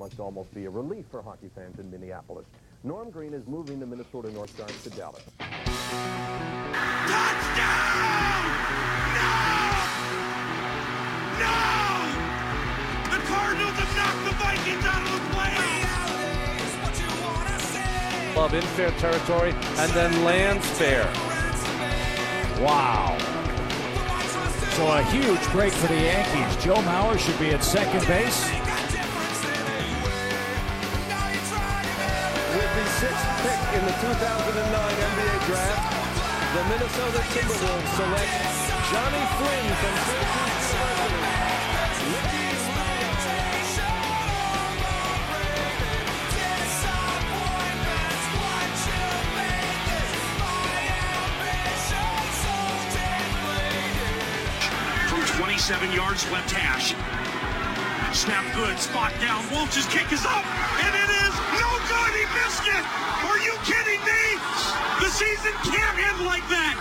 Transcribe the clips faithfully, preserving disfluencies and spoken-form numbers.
must almost be a relief for hockey fans in Minneapolis. Norm Green is moving the Minnesota North Stars to Dallas. Touchdown! No! No! The Cardinals have knocked the Vikings out of the playoffs! Love in fair territory, and then lands fair. Wow. So a huge break for the Yankees. Joe Mauer should be at second base. With the sixth pick in the two thousand nine N B A draft, the Minnesota Timberwolves select Johnny Flynn from Syracuse University. twenty-seven yards left hash. Snap good, spot down. Wolch's kick is up, and it is no good. He missed it. Are you kidding me? The season can't end like that.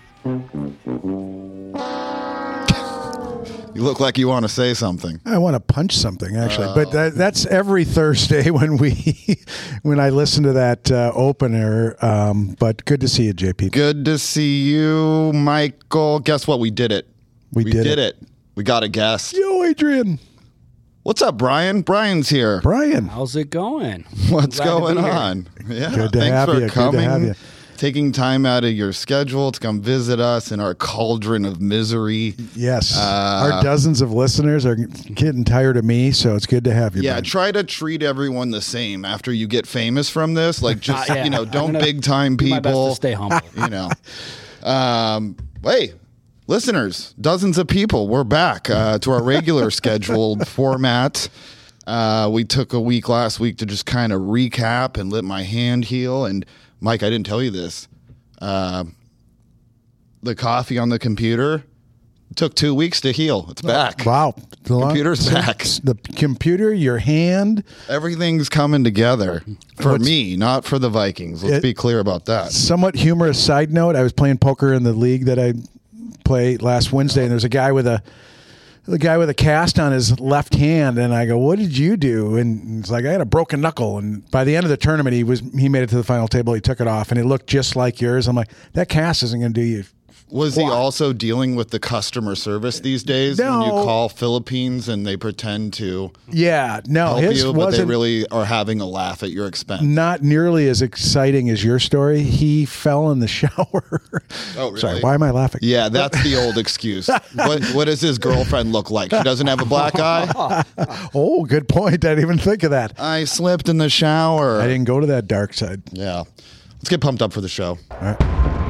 You look like you want to say something. I want to punch something, actually. Oh. But that, that's every Thursday when we when I listen to that uh, opener. Um, but good to see you, J P. Good to see you, Michael. Guess what? We did it. We, We did, did it. it. We got a guest. Yo, Adrian. What's up, Brian? Brian's here. Brian. How's it going? What's Glad to going be here. on? Yeah. Good to Thanks have for you. Good to coming. have you. Taking time out of your schedule to come visit us in our cauldron of misery. Yes. Uh, Our dozens of listeners are getting tired of me, so it's good to have you. Yeah, Brian. try to treat everyone the same after you get famous from this. Like, just, Uh, yeah. you know, I'm don't gonna big time do my best people. to stay humble. You know. Um, hey, listeners, dozens of people, we're back uh, to our regular scheduled format. Uh, we took a week last week to just kind of recap and let my hand heal. And Mike, I didn't tell you this. Uh, the coffee on the computer took two weeks to heal. It's back. Wow. The long- Computer's back. The computer, your hand. Everything's coming together for What's- me, not for the Vikings. Let's It- be clear about that. Somewhat humorous side note. I was playing poker in the league that I play last Wednesday, and there's a guy with a the guy with a cast on his left hand, and I go, "What did you do?" And he's like, "I had a broken knuckle." And by the end of the tournament, he was he made it to the final table. He took it off, and it looked just like yours. I'm like, that cast isn't going to do you. Was he Why? also dealing with the customer service these days when you No. call Philippines and they pretend to Yeah, no, help his you, but they wasn't really are having a laugh at your expense? not nearly as exciting as your story. He fell in the shower. Oh, really? Sorry, why am I laughing? Yeah, that's the old excuse. What What does his girlfriend look like? She doesn't have a black eye? Oh, good point. I didn't even think of that. I slipped in the shower. I didn't go to that dark side. Yeah. Let's get pumped up for the show. All right.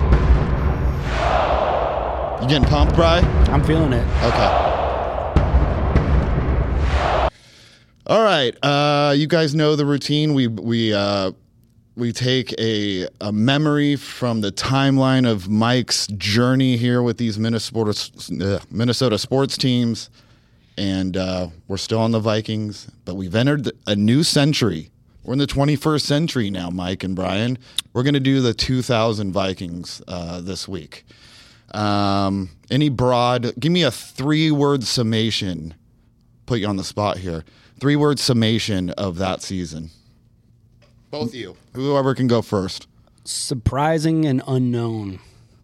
You getting pumped, Bri? I'm feeling it. Okay. All right. Uh, you guys know the routine. We we uh, we take a a memory from the timeline of Mike's journey here with these Minnesota uh, Minnesota sports teams, and uh, we're still on the Vikings, but we've entered a new century. We're in the twenty-first century now, Mike and Brian. We're going to do the two thousand Vikings uh, this week. Um, any broad, give me a three word summation, put you on the spot here. Three word summation of that season. Both of you, whoever can go first. Surprising and unknown.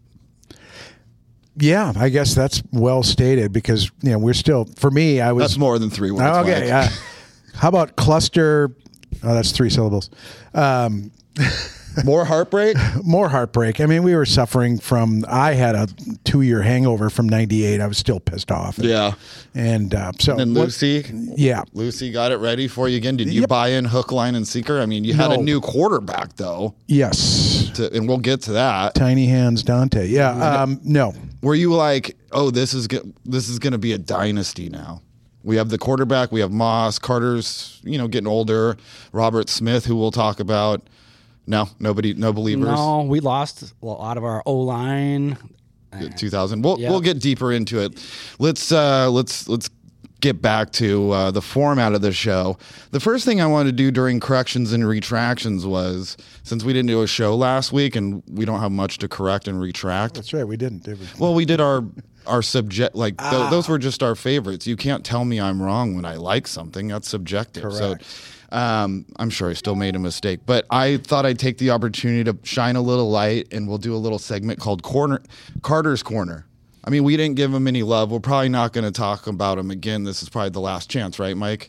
Yeah, I guess that's well stated because you know we're still. For me, I was That's more than three words. okay. Mike. Uh, how about cluster? Oh, that's three syllables. Um, More heartbreak? more heartbreak. I mean, we were suffering from. I had a two-year hangover from ninety-eight. I was still pissed off. Yeah. and uh, so And what- Lucy? yeah, Lucy got it ready for you again. Did you Yep. buy in hook, line, and sinker? I mean, you had No. a new quarterback, though, yes, to, and we'll get to that. tiny hands, Dante. Yeah, um, no, Were you like, oh, this is go- this is going to be a dynasty now? We have the quarterback. We have Moss. Carter's, you know, getting older. Robert Smith, who we'll talk about. No, nobody, no believers. No, we lost a lot of our O-line. two thousand. We'll Yeah. we'll get deeper into it. Let's uh, let's let's get back to uh, the format of the show. The first thing I wanted to do during corrections and retractions was, since we didn't do a show last week and we don't have much to correct and retract. that's right. We didn't, did we? Well, we did our our subject. Like th- Ah. those were just our favorites. You can't tell me I'm wrong when I like something. That's subjective. Correct. So um, I'm sure I still made a mistake, but I thought I'd take the opportunity to shine a little light, and we'll do a little segment called Corner Carter's Corner. I mean, we didn't give him any love. We're probably not going to talk about him again. This is probably the last chance, right, Mike?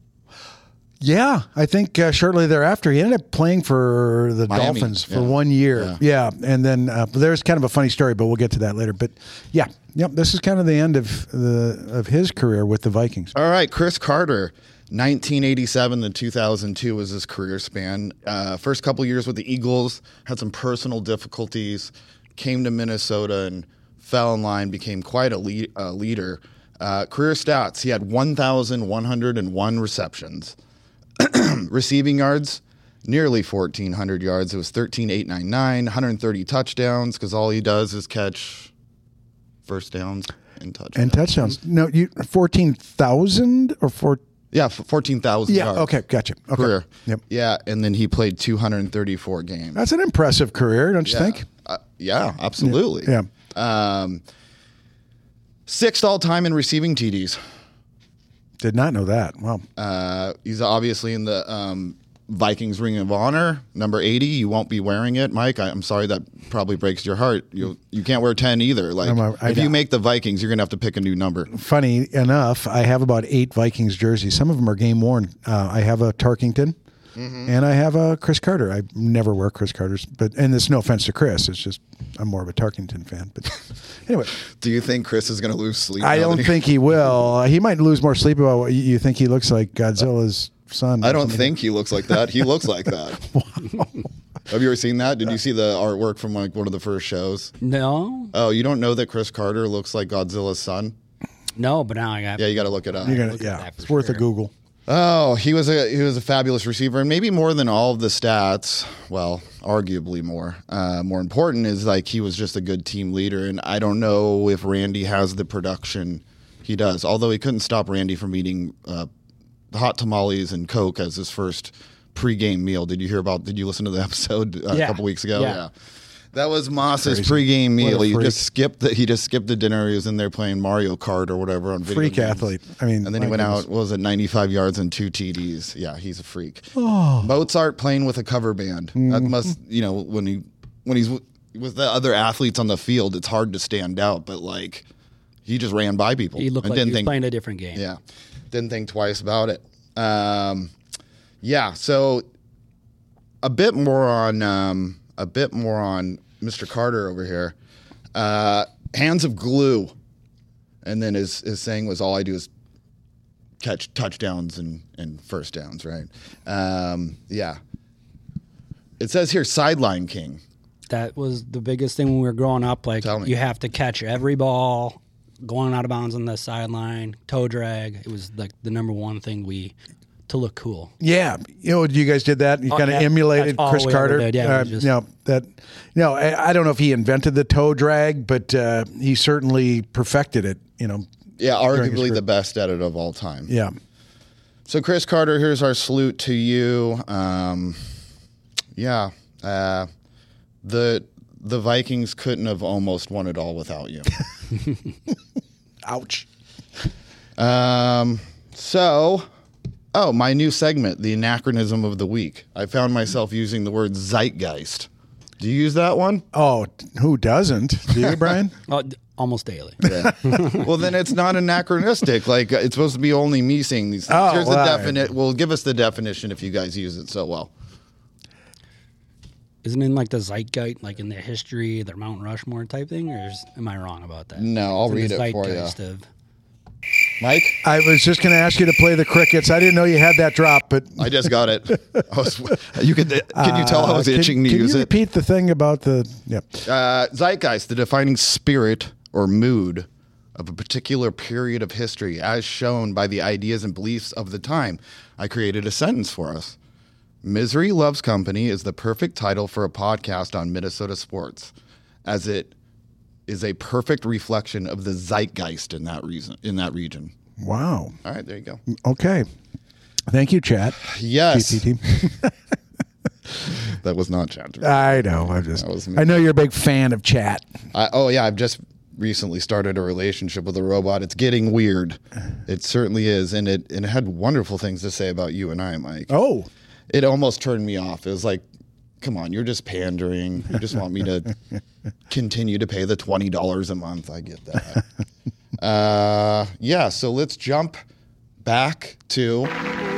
Yeah, I think uh, shortly thereafter he ended up playing for the Miami, Dolphins for yeah. one year. Yeah, and then uh, there's kind of a funny story, but we'll get to that later. But yeah, yep, this is kind of the end of the of his career with the Vikings. All right, Chris Carter, nineteen eighty-seven to two thousand two was his career span. Uh, first couple years with the Eagles, had some personal difficulties, came to Minnesota and fell in line, became quite a lead, uh, leader. Uh, career stats, he had one thousand one hundred one receptions. Receiving yards, nearly fourteen hundred yards. It was thirteen eight ninety-nine, one hundred thirty touchdowns because all he does is catch first downs and touchdowns. And touchdowns. No, you fourteen thousand or four. Yeah, fourteen thousand Yeah. yards. Okay. Gotcha. Okay. Career. Yep. Yeah, and then he played two hundred thirty-four games. That's an impressive career, don't you yeah. think? Uh, yeah, absolutely. Yeah. Um, sixth all time in receiving T Ds. Did not know that. Wow. Uh, he's obviously in the um, Vikings Ring of Honor, number eighty. You won't be wearing it, Mike. I, I'm sorry that probably breaks your heart. You you can't wear ten either. Like I'm a- I if you know. make the Vikings, you're gonna have to pick a new number. Funny enough, I have about eight Vikings jerseys. Some of them are game worn. Uh, I have a Tarkington, Mm-hmm. and I have a Chris Carter. I never wear Chris Carter's, but and it's no offense to Chris. It's just I'm more of a Tarkington fan. But anyway, Do you think Chris is gonna lose sleep? I now don't that he- think he will. He might lose more sleep about what you- you think he looks like Godzilla's son. I or don't something. think he looks like that. He looks like that. Have you ever seen that? Did you see the artwork from like one of the first shows? No, Oh, you don't know that Chris Carter looks like Godzilla's son? no, but now I got. Yeah, you got to look it up. You're gonna, Look at yeah, that for it's worth a sure. Google. Oh, he was a he was a fabulous receiver, and maybe more than all of the stats. Well, arguably more. Uh, more important is like he was just a good team leader, and I don't know if Randy has the production he does. Although he couldn't stop Randy from eating uh, hot tamales and Coke as his first pregame meal. Did you hear about? Did you listen to the episode uh, a Yeah. couple weeks ago? Yeah. That was Moss's Crazy. pregame What a meal. He freak. just skipped the he just skipped the dinner. He was in there playing Mario Kart or whatever on video Freak games. athlete. I mean, and then he my went goodness. out. What was it? ninety-five yards and two T Ds. Yeah, he's a freak. Oh. Mozart playing with a cover band. That Mm-hmm. must you know when he when he's w- with the other athletes on the field, it's hard to stand out. But like he just ran by people. He looked and like he didn't was think playing a different game. yeah, didn't think twice about it. Um, yeah, so a bit more on um, a bit more on Mister Carter over here. Uh, hands of glue, and then his his saying was, "All I do is catch touchdowns and and first downs." Right? Um, yeah. It says here, sideline king. That was the biggest thing when we were growing up. Like Tell me. you have to catch every ball, going out of bounds on the sideline, toe drag. It was like the number one thing we to look cool. Yeah, you know, you guys did that. You Oh, kind of yeah, emulated that's all Chris we ever Carter. did, yeah, we Uh, just- you know that. You know, I, I don't know if he invented the toe drag, but uh, he certainly perfected it. You know, Yeah, During his arguably career. the best at it of all time. yeah. So, Chris Carter, here's our salute to you. Um, yeah, uh, the the Vikings couldn't have almost won it all without you. Ouch. Um, so, oh, my new segment, the anachronism of the week. I found myself using the word zeitgeist. Do you use that one? Oh, who doesn't? Do you, Brian? Oh, d- almost daily. Well, then it's not anachronistic. Like uh, it's supposed to be only me saying these things. Oh, Here's the well, definite. Well, give us the definition if you guys use it so well. Isn't it in like the Zeitgeist, like in the history, the Mount Rushmore type thing, or is, am I wrong about that? No, I'll It's in read the it for you. Zeitgeist of- Mike, I was just going to ask you to play the crickets. I didn't know you had that drop, but I just got it. I was, you could. Can you tell I was Uh, can- itching to can use you it? repeat the thing about the? Yeah. Uh, zeitgeist, the defining spirit or mood of a particular period of history, as shown by the ideas and beliefs of the time. I created a sentence for us. Misery Loves Company is the perfect title for a podcast on Minnesota sports, as it is a perfect reflection of the zeitgeist in that reason in that region. Wow. All right, there you go. Okay. Thank you, chat. Yes, G T T. that was not chat. I know. I just. That was me. I know you're a big fan of chat. I, oh yeah, I've just recently started a relationship with a robot. It's getting weird. It certainly is, and it and it had wonderful things to say about you and I, Mike. Oh, it almost turned me off. It was like, come on, you're just pandering. You just want me to continue to pay the twenty dollars a month. I get that. uh, yeah, so let's jump back to...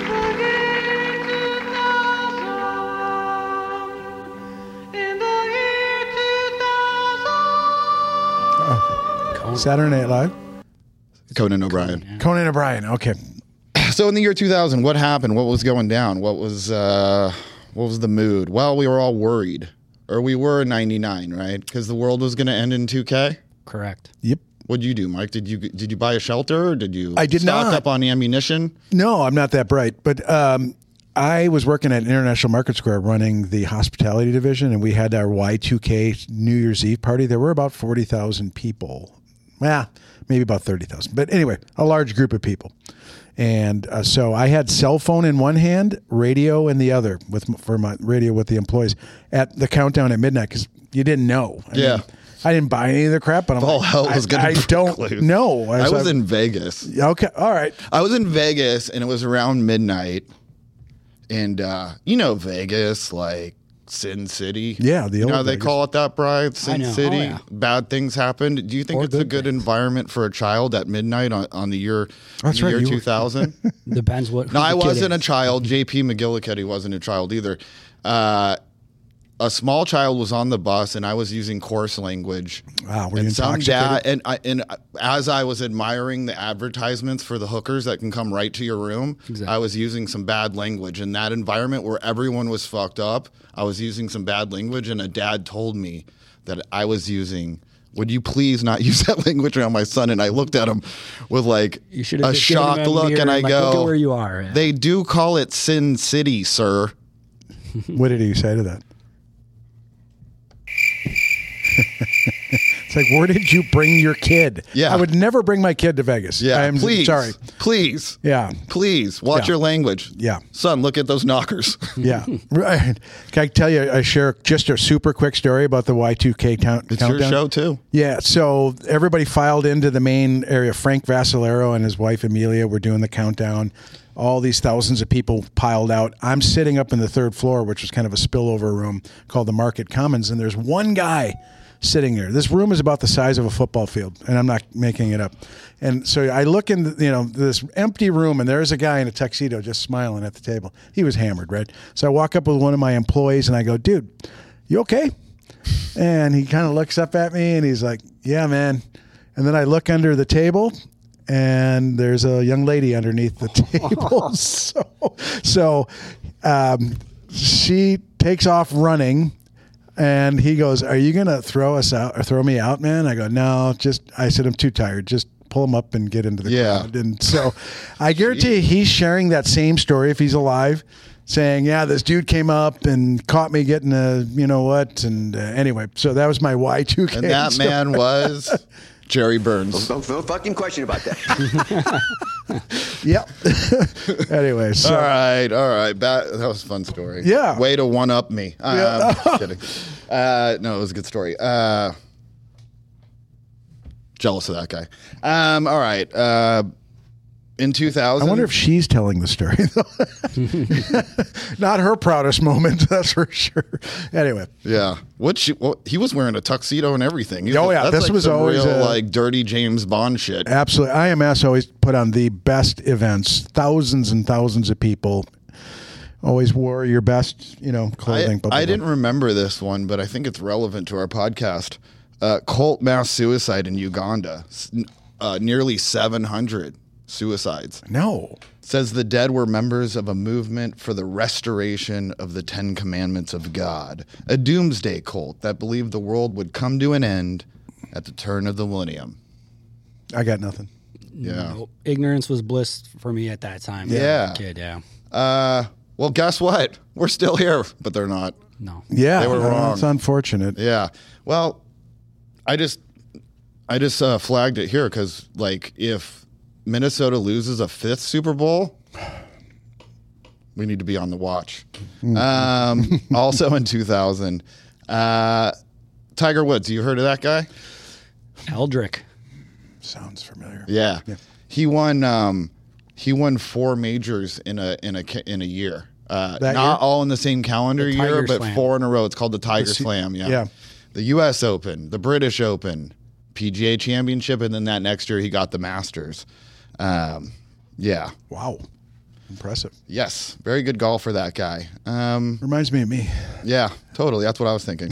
oh. Saturday Night Live? Conan O'Brien. Conan, yeah. Conan O'Brien, okay. So in the year two thousand, what happened? What was going down? What was uh, what was the mood? Well, we were all worried. Or we were in ninety-nine, right? Because the world was going to end in two K? Correct. Yep. What'd you do, Mike? Did you did you buy a shelter or did you I did stock not. up on ammunition? No, I'm not that bright. But um, I was working at International Market Square running the hospitality division, and we had our Y two K New Year's Eve party. There were about forty thousand people. Well, maybe about thirty thousand. But anyway, a large group of people. And uh, so I had cell phone in one hand, radio in the other, with for my radio with the employees at the countdown at midnight because you didn't know. I Yeah. mean, I didn't buy any of the crap, but I'm All like, hell was I, going I to don't know. I was I- in Vegas. Okay, all right. I was in Vegas, and it was around midnight. And uh, you know Vegas, like Sin City. Yeah, the you know old how they Vegas. call it that, Brian? Sin know. City. Oh, yeah. Bad things happened. Do you think Or it's a good good things. environment for a child at midnight on, on the year, That's the right, year you were- two thousand? Depends what. No, who I the kid wasn't a is. child. J P McGillicuddy wasn't a child either. Uh, a small child was on the bus, and I was using coarse language. Wow, were you and some intoxicated? dad, and I, and as I was admiring the advertisements for the hookers that can come right to your room, Exactly. I was using some bad language in that environment where everyone was fucked up. I was using some bad language, and a dad told me that I was using. Would you please not use that language around my son? And I looked at him with like You should have a just given him shocked a look, mirror and I like, go, look at where you are. Yeah. They do call it Sin City, sir. What did he say to that? It's like, where did you bring your kid? Yeah. I would never bring my kid to Vegas. Yeah, I'm please. sorry. Please. Yeah. Please watch Yeah. your language. Yeah. Son, look at those knockers. Yeah. Right. Can I tell you, I share just a super quick story about the Y two K count, It's countdown? your show, too. Yeah, so everybody filed into the main area. Frank Vassalero and his wife Amelia were doing the countdown. All these thousands of people piled out. I'm sitting up in the third floor, which was kind of a spillover room called the Market Commons, and there's one guy sitting there. This room is about the size of a football field, and I'm not making it up. And so I look in, the, you know, this empty room, and there's a guy in a tuxedo just smiling at the table. He was hammered, right? So I walk up with one of my employees, and I go, "Dude, you okay?" And he kind of looks up at me, and he's like, "Yeah, man." And then I look under the table, and there's a young lady underneath the table. so, so um, she takes off running. And he goes, "Are you gonna throw us out or throw me out, man?" I go, "No, just." I said, "I'm too tired. Just pull him up and get into the Yeah. crowd." And so, I guarantee you he's sharing that same story if he's alive, saying, "Yeah, this dude came up and caught me getting a, you know what?" And uh, anyway, so that was my Y two K. And that story. man was Jerry Burns. No, no fucking question about that. Yep. Anyway, so All right, all right. That, that was a fun story. Yeah. Way to one up me. Um, Yeah. just kidding. Uh, no, it was a good story. Uh, jealous of that guy. Um, all right. Uh, in two thousand. I wonder if she's telling the story, though. Not her proudest moment, that's for sure. Anyway, Yeah. What she? Well, he was wearing a tuxedo and everything. He Oh, yeah, That's this like was some always real, a- like dirty James Bond shit. absolutely. I M S always put on the best events. Thousands and thousands of people always wore your best, you know, I, clothing. blah, blah, I blah. didn't remember this one, but I think it's relevant to our podcast. Uh, cult mass suicide in Uganda. S- Uh, nearly seven hundred suicides. No. Says the dead were members of a movement for the restoration of the Ten Commandments of God, a doomsday cult that believed the world would come to an end at the turn of the millennium. I got nothing. Yeah. Nope. Ignorance was bliss for me at that time. Yeah. As a kid, yeah. Uh, well, guess what? We're still here, but they're not. No. Yeah. They were no, wrong. It's unfortunate. Yeah. Well, I just, I just uh, flagged it here because, like, if Minnesota loses a fifth Super Bowl, we need to be on the watch. Um, also in two thousand, uh, Tiger Woods. You heard of that guy? Eldrick. Sounds familiar. Yeah. Yeah. He won um he won four majors in a in a ca- in a year. Uh, That not year? all in the same calendar The year, Tiger but Slam. four in a row. It's called the Tiger The C- Slam. Yeah. yeah. The U S Open, the British Open, P G A Championship, and then that next year he got the Masters. Um, yeah. Wow. Impressive. Yes. Very good golfer, that guy. Um, Reminds me of me. yeah, totally. That's what I was thinking.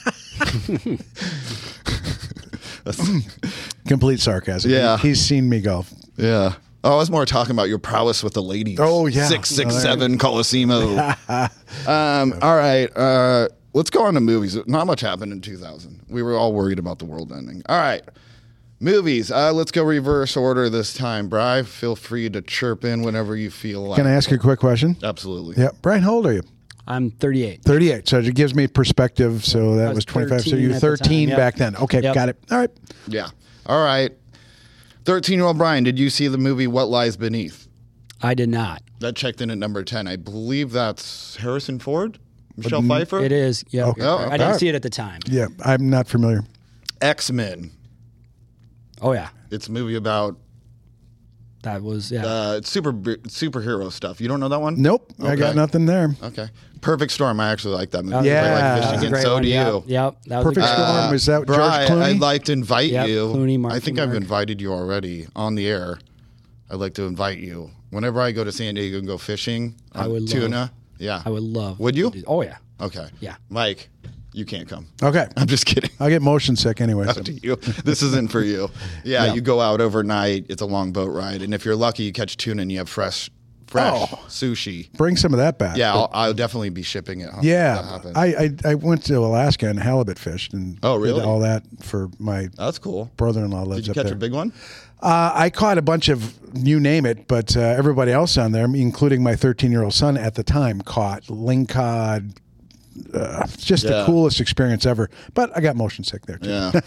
Complete sarcasm. Yeah. He- he's seen me golf. Yeah. Oh, I was more talking about your prowess with the ladies. Oh, yeah. Six, six, Oh, seven, Colosimo. um, all right. Uh, let's go on to movies. Not much happened in two thousand. We were all worried about the world ending. All right. Movies. Uh, let's go reverse order this time. Bri, feel free to chirp in whenever you feel like. Can I ask you a quick question? Absolutely. Yeah. Brian, how old are you? I'm thirty-eight. thirty-eight. So it gives me perspective. So that I was was twenty-five. So thirteen you were at the thirteen time, yep. back then. Okay. Yep. Got it. All right. Yeah. All right. thirteen-year-old Brian, did you see the movie What Lies Beneath? I did not. That checked in at number ten. I believe that's Harrison Ford? Michelle Pfeiffer? It is. Yeah. Okay. Oh, I okay. didn't see it at the time. Yeah. I'm not familiar. X-Men. Oh yeah. It's a movie about That was yeah. uh, super superhero stuff. You don't know that one? Nope. I Okay. got nothing there. Okay. Perfect Storm. I actually like that movie. That was Yeah. I like That was a Michigan. great So one. do Yep, you. Yep. That was Perfect a great Storm. one. Was that George Bri, Clooney? I'd like to invite Yep, you. Clooney, Mark I think I've Wahlberg. invited you already on the air. I'd like to invite you. Whenever I go to San Diego and go fishing, I on would tuna. love- Yeah. I would love. Would to you? do- Oh yeah. Okay. Yeah. Mike, you can't come. Okay. I'm just kidding. I'll get motion sick anyway. so. To you. This isn't for you. Yeah, Yeah. you go out overnight. It's a long boat ride, and if you're lucky, you catch tuna and you have fresh, fresh Oh. sushi. Bring some of that back. Yeah, I'll, I'll definitely be shipping it. Huh? That Yeah, happens. I, I I went to Alaska and halibut fished and Oh, really? did all that for my That's cool. brother-in-law lives Did you up catch there. a big one? Uh, I caught a bunch of you name it, but uh, everybody else on there, including my thirteen-year-old son at the time, caught lingcod. Uh, it's just the Yeah. coolest experience ever. But I got motion sick there too. Yeah.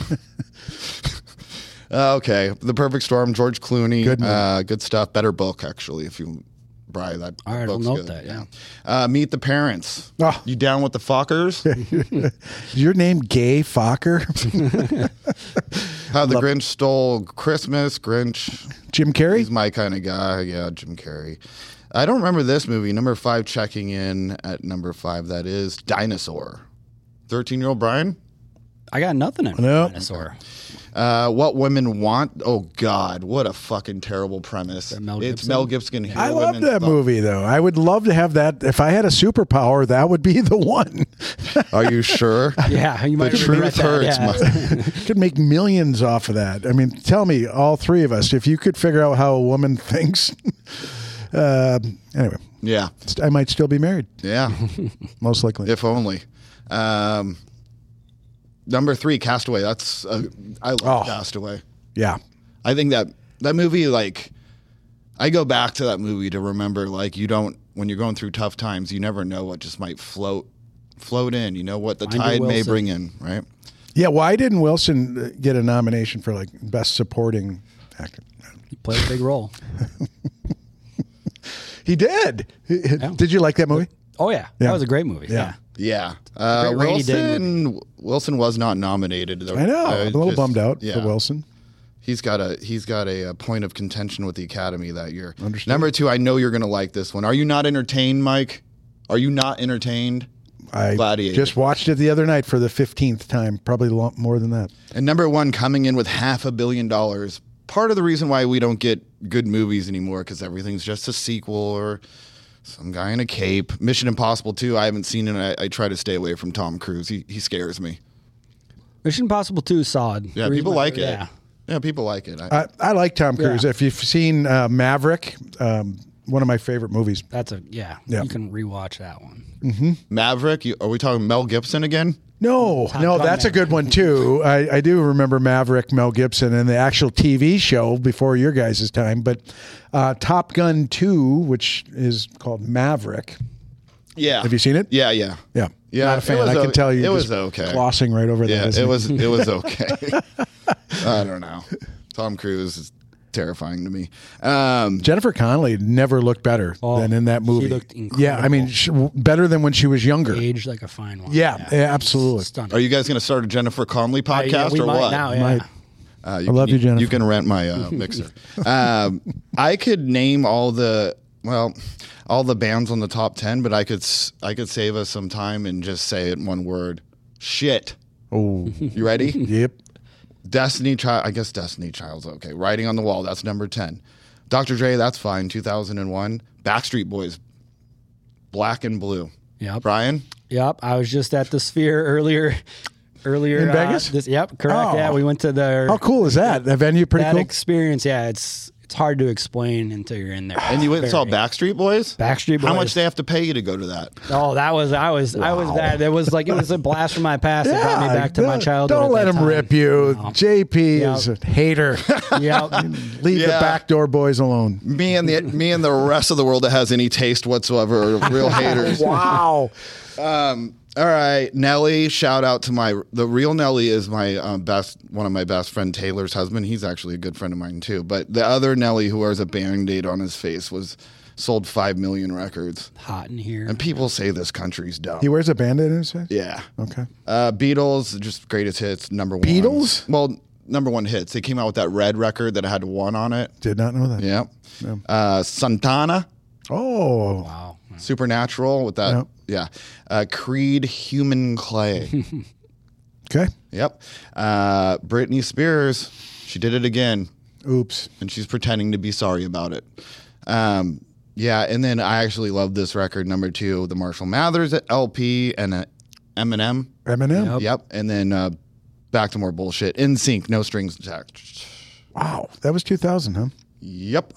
Uh, okay, The Perfect Storm, George Clooney, Good movie. uh, good stuff. Better book, actually. If you, Bri, that All right, I'll book's note good. that, yeah. Uh, Meet the Parents. Oh. You down with the Fockers? Is your name Gay Fokker? How the Grinch Stole Christmas. Grinch. Jim Carrey? He's my kind of guy. Yeah, Jim Carrey. I don't remember this movie. Number five, checking in at number five. That is Dinosaur. thirteen-year-old Brian? I got nothing in Nope. Dinosaur. Uh, What Women Want. Oh, God. What a fucking terrible premise. Mel It's Gibson? Mel Gibson. Hear I love Women that Talk. movie, though. I would love to have that. If I had a superpower, that would be the one. Are you sure? Yeah, you might The regret truth that, hurts. yeah. My- Could make millions off of that. I mean, tell me, all three of us, if you could figure out how a woman thinks. uh, anyway, yeah. st- I might still be married, Yeah. most likely. If only. Um, number three, Castaway. That's uh, I love Oh. Castaway. Yeah. I think that that movie, like, I go back to that movie to remember, like, you don't when you're going through tough times, you never know what just might float float in. You know what the Find your tide may Wilson. bring in, right? Yeah. Why didn't Wilson uh, get a nomination for like best supporting actor? He played a big role. He did. Did you like that movie? Oh yeah, Yeah. that was a great movie. Yeah. Yeah. Yeah. Uh, Great rainy day Wilson Wilson was not nominated. I know. Uh, I'm a little just- bummed out yeah. for Wilson. He's got a he's got a, a point of contention with the Academy that year. Understood. Number two, I know you're going to like this one. Are you not entertained, Mike? Are you not entertained? I Gladiator. just watched it the other night for the fifteenth time, probably a lot more than that. And number one, coming in with half a billion dollars. Part of the reason why we don't get good movies anymore because everything's just a sequel or some guy in a cape. Mission Impossible two, I haven't seen it. I, I try to stay away from Tom Cruise. He he scares me. Mission Impossible two is solid. Yeah, The reason people why- like it. Yeah. Yeah, people like it. I, I, I like Tom Cruise. Yeah. If you've seen uh, Maverick, um, one of my favorite movies. That's a yeah, Yeah. You can rewatch that one. Maverick, you, are we talking Mel Gibson again? No, Top no, Gun that's a Maverick. good one too. I, I do remember Maverick, Mel Gibson, and the actual T V show before your guys' time. But uh, Top Gun two, which is called Maverick. Yeah. Have you seen it? Yeah, yeah. Yeah, Yeah, Not a it fan. was I can o- tell you. it was just okay. Glossing right over Yeah, that. isn't it was it was okay. I don't know. Tom Cruise is terrifying to me. Um, Jennifer Connelly never looked better Oh, than in that she movie. looked Yeah, I mean, incredible. she, better than when she was younger. Aged like a fine wine. Yeah, yeah, absolutely. Stunning. are you guys going to start a Jennifer Connelly Uh, podcast yeah, we or might what? now, yeah. Might. Uh, I love can, you, Jennifer. You can rent my uh, mixer. um, I could name all the well, all the bands on the top ten, but I could s- I could save us some time and just say it in one word: shit. Oh, You ready? yep. Destiny Child. I guess Destiny Child's okay. Writing on the Wall. That's number ten. Doctor Dre. That's fine. two thousand one. Backstreet Boys. Black and Blue. Yep. Brian. Yep. I was just at the Sphere earlier. Earlier In uh, Vegas? This, yep. Correct. Oh. Yeah. We went to the. How cool is that? That venue pretty that cool. experience. Yeah. It's it's hard to explain until you're in there. And you went and saw Very- Backstreet Boys? Backstreet How Boys. much they have to pay you to go to that? Oh, that was I was I was that. It was like it was a blast from my past. It brought me back to my don't- childhood. Don't at let that him time. rip you. No. J P Yep. is a hater. Yep. Leave the Yeah. backdoor boys alone. Me and the me and the rest of the world that has any taste whatsoever are real haters. Wow. Um, all right, Nelly. Shout out to my the real Nelly is my um, best one of my best friend Taylor's husband. He's actually a good friend of mine too. But the other Nelly who wears a Band-Aid on his face was sold five million records. Hot in here. And people say this country's dumb. He wears a Band-Aid in his face? Yeah. Okay. Uh, Beatles, just greatest hits, number one. Beatles? Well, number one hits. They came out with that red record that had one on it. Did not know that. Yeah. Yeah. Uh, Santana, Oh. Wow. Supernatural with that. Yep. Yeah. Uh, Creed, Human Clay. Okay. Yep. Uh, Britney Spears, she did it again, Oops. and she's pretending to be sorry about it. Um, yeah, and then I actually love this record, number two, the Marshall Mathers L P and uh, Eminem. Eminem. Yep. Yep. And then uh, back to more bullshit. In Sync, No Strings Attached. Wow. That was two thousand, huh? Yep.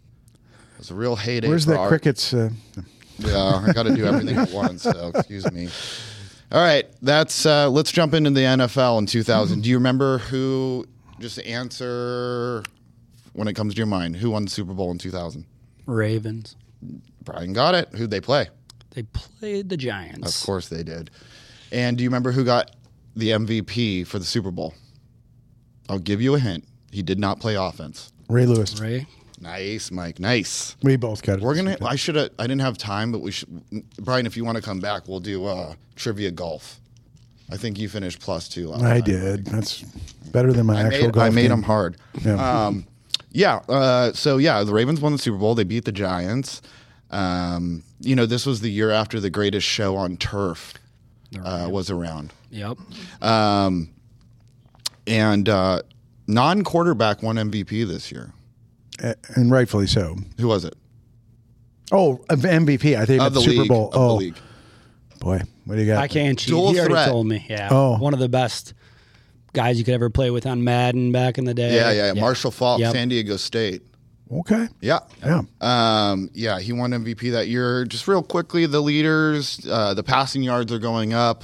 It was a real heyday. Where's for that our- Crickets? Uh, Yeah, I got to do everything at once, so excuse me. All right, that's uh, let's jump into the N F L in two thousand. Do you remember who? Just answer when it comes to your mind. Who won the Super Bowl in two thousand? Ravens. Brian got it. Who'd they play? They played the Giants. Of course they did. And do you remember who got the M V P for the Super Bowl? I'll give you a hint. He did not play offense. Ray Lewis. Ray. Nice, Mike. Nice. We both got it. We're gonna. I should have. I didn't have time, but we should. Brian, if you want to come back, we'll do uh, trivia golf. I think you finished plus two. Last I time. did. That's better than my I actual made, golf I made game. them hard. Yeah. Um, yeah. Uh, so yeah, the Ravens won the Super Bowl. They beat the Giants. Um, you know, this was the year after the greatest show on turf uh, was around. Yep. Um, and uh, non-quarterback won M V P this year. A- and rightfully so. Who was it? Oh, of M V P. I think Of at the the Super league. Bowl. Of oh, the league. boy. What do you got? I can't cheat. Dual He already threat. told me. Yeah. Oh. One of the best guys you could ever play with on Madden back in the day. Yeah, yeah. yeah. Marshall Falk, Yep. San Diego State. Okay. Yeah. Yeah. Um, yeah, he won M V P that year. Just real quickly, the leaders, uh, the passing yards are going up.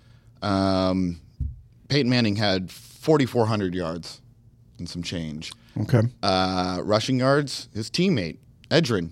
Um, Peyton Manning had forty-four hundred yards and some change. Okay. Uh, rushing yards, his teammate, Edrin,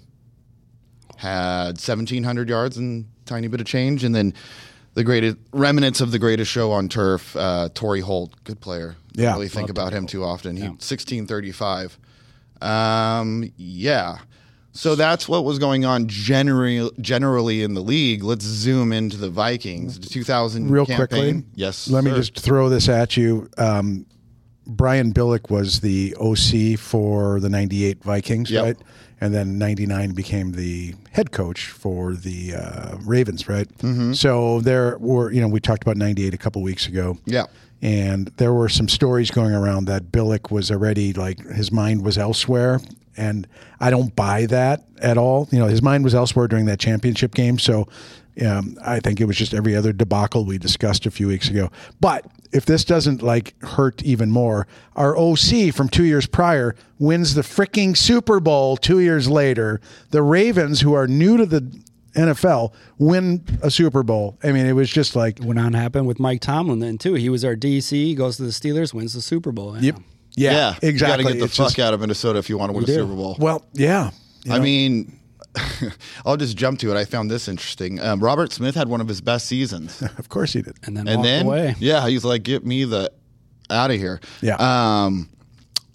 had seventeen hundred yards and tiny bit of change. And then the greatest remnants of the greatest show on turf, uh, Torrey Holt, good player. Don't Yeah. really think about him too often. He Yeah. sixteen thirty-five. Um, yeah. So that's what was going on generally generally in the league. Let's zoom into the Vikings. The two thousand Real campaign. quickly. Yes. Let me sir. just throw this at you. Um, Brian Billick was the O C for the ninety-eight Vikings, Yep. right? And then ninety-nine became the head coach for the uh, Ravens, right? Mm-hmm. So there were, you know, we talked about ninety-eight a couple weeks ago. Yeah. And there were some stories going around that Billick was already like his mind was elsewhere. And I don't buy that at all. You know, his mind was elsewhere during that championship game. So um, I think it was just every other debacle we discussed a few weeks ago. But if this doesn't like hurt even more, our O C from two years prior wins the freaking Super Bowl two years later. The Ravens, who are new to the N F L, win a Super Bowl. I mean, it was just like, Went on to happen with Mike Tomlin then too. He was our D C, goes to the Steelers, wins the Super Bowl. Yeah. yep. Yeah, Yeah, exactly. You got to get the It's fuck just- out of Minnesota if you want to win a do. Super Bowl. Well, yeah. You I know, mean, I'll just jump to it. I found this interesting. Um, Robert Smith had one of his best seasons, of course he did. And then and walked then away. yeah, he's like, "Get me the out of here." Yeah. Um,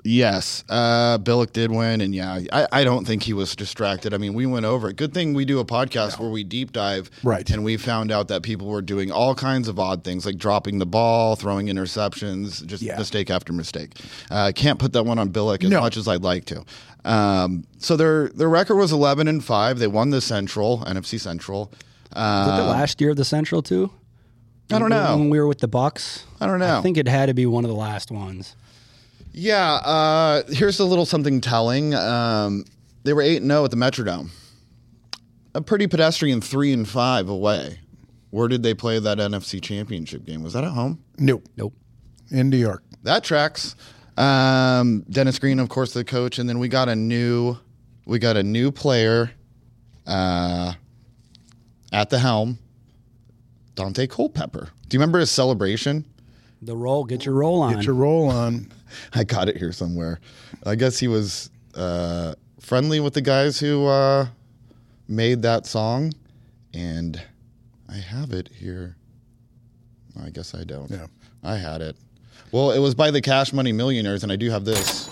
Yes, uh, Billick did win, and yeah, I, I don't think he was distracted. I mean, we went over it. Good thing we do a podcast where we deep dive, Right. And we found out that people were doing all kinds of odd things, like dropping the ball, throwing interceptions, just Yeah. mistake after mistake. I uh, can't put that one on Billick as No. much as I'd like to. Um, so their their record was eleven and five. They won the Central, N F C Central. Was it the Uh, last year of the Central too? I don't know. When we were with the Bucks, I don't know. I think it had to be one of the last ones. Yeah, uh, here's a little something telling. Um, they were eight and zero at the Metrodome. A pretty pedestrian three and five away. Where did they play that N F C Championship game? Was that at home? Nope. Nope. In New York. That tracks. Um, Dennis Green, of course, the coach, and then we got a new, we got a new player, uh, at the helm. Dante Culpepper. Do you remember his celebration? The roll, get your roll on. Get your roll on. I got it here somewhere. I guess he was uh, friendly with the guys who uh, made that song, and I have it here. I guess I don't. Yeah. I had it. Well, it was by the Cash Money Millionaires, and I do have this.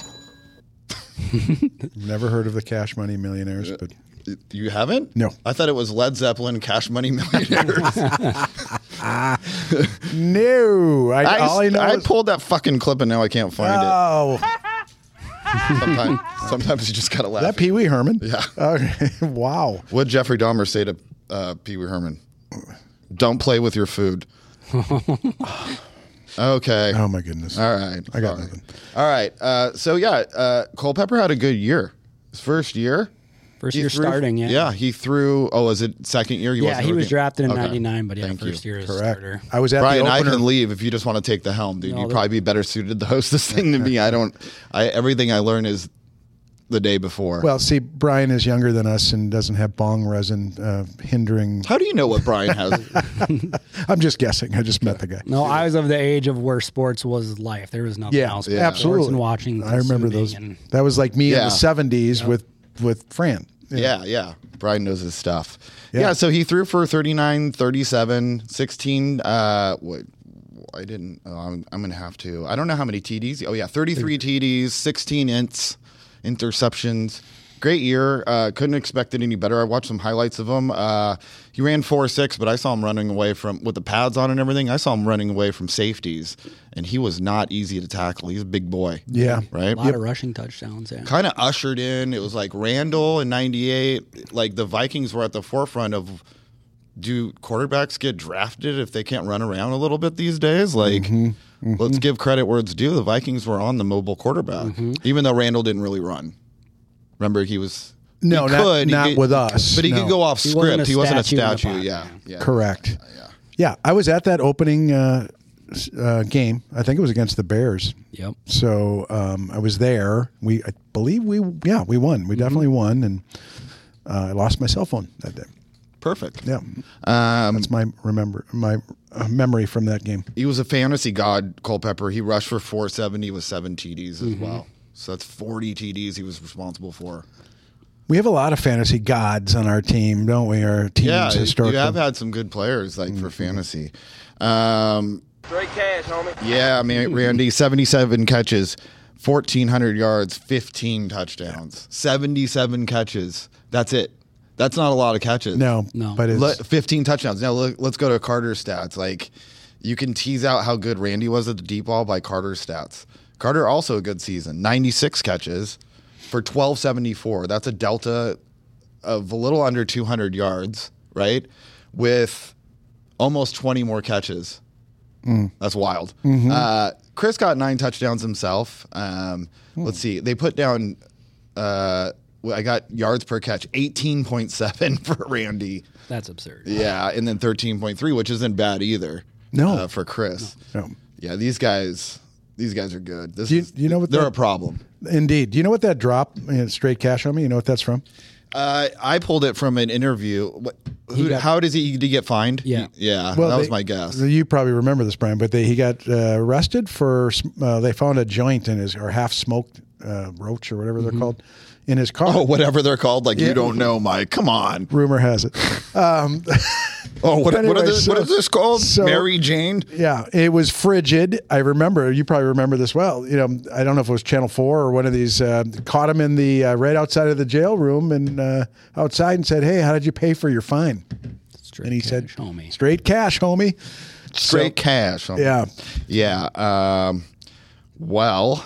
Never heard of the Cash Money Millionaires, but You haven't? No. I thought it was Led Zeppelin, Cash Money Millionaires. no. I, I, all I know I is, pulled that fucking clip, and now I can't find oh, it. Sometimes, sometimes you just gotta laugh. that Pee Wee Herman. Yeah. Okay. Wow. What did Jeffrey Dahmer say to uh, Pee Wee Herman? Don't play with your food. Okay. Oh my goodness. All right. I got Sorry. nothing. All right. Uh, so yeah, uh, Culpepper had a good year. His first year. First he year threw- starting, yeah. Yeah, he threw. Oh, was it second year? Yeah, wasn't he was rookie? drafted in Okay. ninety-nine, but yeah, Thank first you. year as Correct. starter. I was at Brian, the I opener. can leave if you just want to take the helm, dude. No, You'd that- probably be better suited to host this thing than me. I don't. I everything I learn is the day before. Well, see, Brian is younger than us and doesn't have bong resin uh, hindering. how do you know what Brian has? I'm just guessing. I just met the guy. No, I was of the age of where sports was life. There was nothing Yeah, else. yeah. but sports absolutely. and watching. I remember those. consuming and- That was like me in Yeah. the seventies with with Fran. Yeah, yeah. Brian knows his stuff. Yeah. Yeah, so he threw for thirty-nine, thirty-seven, sixteen. Uh, what? I didn't. Oh, I'm, I'm going to have to. I don't know how many T Ds. Oh, yeah. thirty-three T Ds, sixteen ints, interceptions. Great year. Uh, couldn't expect it any better. I watched some highlights of him. Uh, he ran four six, but I saw him running away from, with the pads on and everything, I saw him running away from safeties, and he was not easy to tackle. He's a big boy. Yeah. Right? A lot of rushing touchdowns, yeah. Kind of ushered in. It was like Randall in ninety-eight. Like the Vikings were at the forefront of, do quarterbacks get drafted if they can't run around a little bit these days? Like, Mm-hmm. let's give credit where it's due. The Vikings were on the mobile quarterback, Mm-hmm. even though Randall didn't really run. Remember, he was. No, he not- could, he not could- with us, But he no. could go off He wasn't script. a He wasn't a statue in the statue. pocket, Yeah, yeah. yeah. Correct. Yeah. Yeah, I was at that opening uh, s- uh, game. I think it was against the Bears. Yep. So um, I was there. We, I believe we, yeah, we won. We definitely won, and uh, I lost my cell phone that day. Perfect. Yeah, Um, that's my remember my uh, memory from that game. he was a fantasy god, Culpepper. He rushed for four seventy with seven T Ds as well. So that's forty T Ds he was responsible for. We have a lot of fantasy gods on our team, don't we? Our teams Yeah, historically. you have had some good players like for fantasy. Um, Straight cash, homie. yeah, I mean Randy, seventy-seven catches, fourteen hundred yards, fifteen touchdowns, seventy-seven catches. That's it. That's not a lot of catches. no, No. but it's Le- fifteen touchdowns. Now look, let's go to Carter's stats. Like you can tease out how good Randy was at the deep ball by Carter's stats. Carter also a good season, ninety-six catches for twelve seventy-four. That's a delta of a little under two hundred yards, right? With almost twenty more catches. That's wild. Uh, Chris got nine touchdowns himself. Um, Let's see. They put down. Uh, well, I got yards per catch, eighteen point seven for Randy. That's absurd. Yeah, and then thirteen point three, which isn't bad either. No. uh, for Chris. No. Yeah, these guys, these guys are good. This Do you- is, you know what they're that- a problem. indeed. Do you know what that drop, uh, straight cash on me? You know what that's from? Uh, I pulled it from an interview. What, who, got- how does he, did he get fined? Yeah. He- yeah. Well, that was they- my guess. You probably remember this, Brian, but they, he got uh, arrested for. Uh, they found a joint in his or half smoked uh, roach or whatever they're called in his car. Oh, whatever they're called. Like Yeah. you don't know, Mike. Come on. Rumor has it. Um, Oh, what, Anyway, what, are this, so- what is this called? so- Mary Jane? Yeah, it was frigid. I remember. You probably remember this well. You know, I don't know if it was Channel Four or one of these. Uh, caught him in the uh, right outside of the jail room and uh, outside and said, "Hey, how did you pay for your fine?" Straight and he cash, said, homie. "Straight cash, homie." Straight So- cash. Yeah. Yeah. Um, well,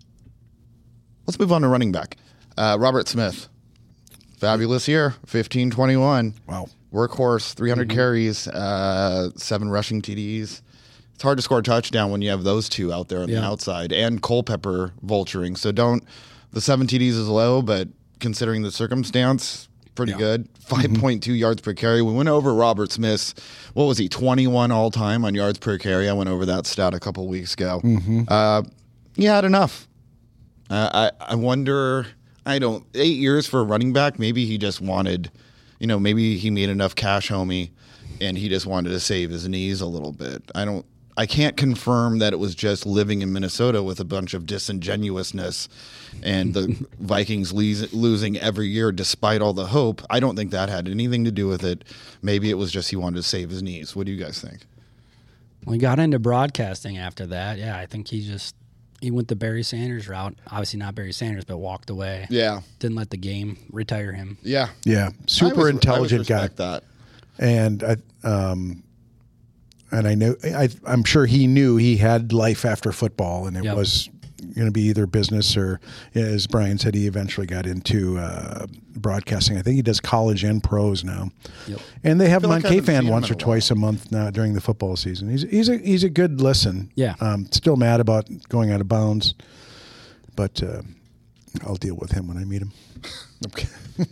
let's move on to running back. Uh, Robert Smith. Fabulous year. fifteen twenty-one. Wow. Workhorse, three hundred carries, uh, seven rushing T Ds. It's hard to score a touchdown when you have those two out there on the Yeah. outside and Culpepper vulturing. So don't, the seven T Ds is low, but considering the circumstance, pretty Yeah. good. five point two yards per carry. We went over Robert Smith's, what was he, twenty-one all time on yards per carry. I went over that stat a couple weeks ago. Uh, he had enough. Uh, I, I wonder, I don't, eight years for a running back, maybe he just wanted, you know, maybe he made enough cash, homie, and he just wanted to save his knees a little bit. I don't, I can't confirm that it was just living in Minnesota with a bunch of disingenuousness and the Vikings leas- losing every year despite all the hope. I don't think that had anything to do with it. Maybe it was just he wanted to save his knees. What do you guys think? Well, he got into broadcasting after that. Yeah, I think he just he went the Barry Sanders route. Obviously not Barry Sanders, but walked away. Yeah. Didn't let the game retire him. Yeah. Yeah, super I was- intelligent I guy. respect that. And I, um, and I know I, I'm sure he knew he had life after football, and it Yep. was going to be either business or, as Brian said, he eventually got into uh, broadcasting. I think he does college and pros now. Yep. And they have him feel on like I haven't K-Fan seen him once in or a while. twice a month now during the football season. He's he's a he's a good listen. Yeah. Um, still mad about going out of bounds, but uh, I'll deal with him when I meet him. Okay.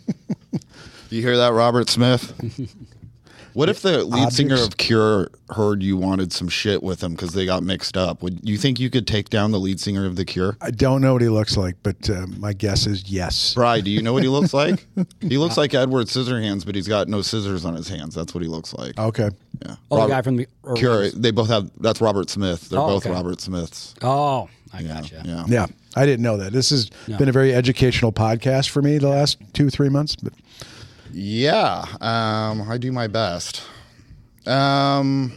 You hear that, Robert Smith? What if the lead singer Objects. of Cure heard you wanted some shit with him because they got mixed up? Would you think you could take down the lead singer of The Cure? I don't know what he looks like, but uh, my guess is yes. Bri, do you know what he looks like? He looks like Edward Scissorhands, but he's got no scissors on his hands. That's what he looks like. Okay. Yeah. Oh, the Robert- guy from the or Cure. was- They both have. That's Robert Smith. They're Oh, both okay. Robert Smiths. Oh, I Yeah. gotcha. Yeah. Yeah, I didn't know that. This has No. been a very educational podcast for me the last two, three months. But Yeah. Um, I do my best. Um.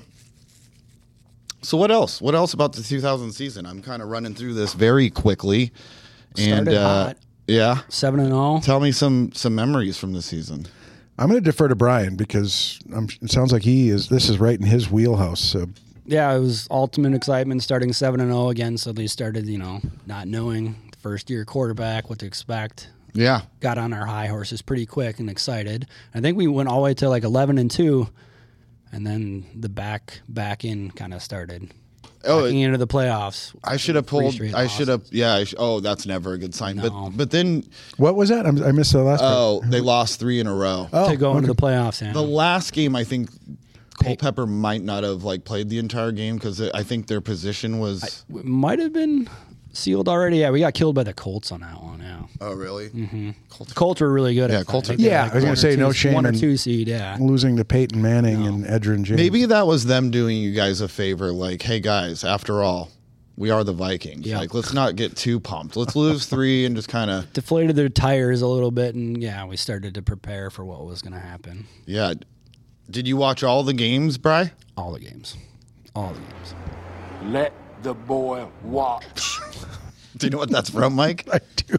So what else? What else about the two thousand season? I'm kind of running through this very quickly. And Started uh, hot. yeah, Seven and zero. tell me some some memories from the season. I'm going to defer to Brian because I'm, it sounds like he is. This is right in his wheelhouse. So Yeah, it was ultimate excitement starting seven and zero again. So they started, you know, not knowing the first year quarterback what to expect. Yeah. Got on our high horses pretty quick and excited. I think we went all the way to like eleven and two, and then the back back in kind of started. Oh, Backing into the playoffs. I should have Three pulled. straight I should have. losses. Yeah. I sh- oh, that's never a good sign. No. But but then what was that? I'm, I missed the last part. oh, they lost three in a row. to go into the playoffs. Yeah. The last game, I think Culpepper might not have like played the entire game because I think their position was. It might have been sealed already. Yeah, we got killed by the Colts on that one. Yeah, oh, really? the Colts were really good. Yeah, at that. Colts are- They got Yeah, like I was gonna one or say, two- no shame One or in- two seed. Yeah, Losing to Peyton Manning and Edgerrin James. Maybe that was them doing you guys a favor. Like, hey guys, after all, we are the Vikings. Yeah. Like, let's not get too pumped. Let's lose three and just kind of deflated their tires a little bit, and yeah, we started to prepare for what was going to happen. yeah. Did you watch all the games, Bri? All the games, all the games. Let the boy watch. Do you know what that's from, Mike? I do.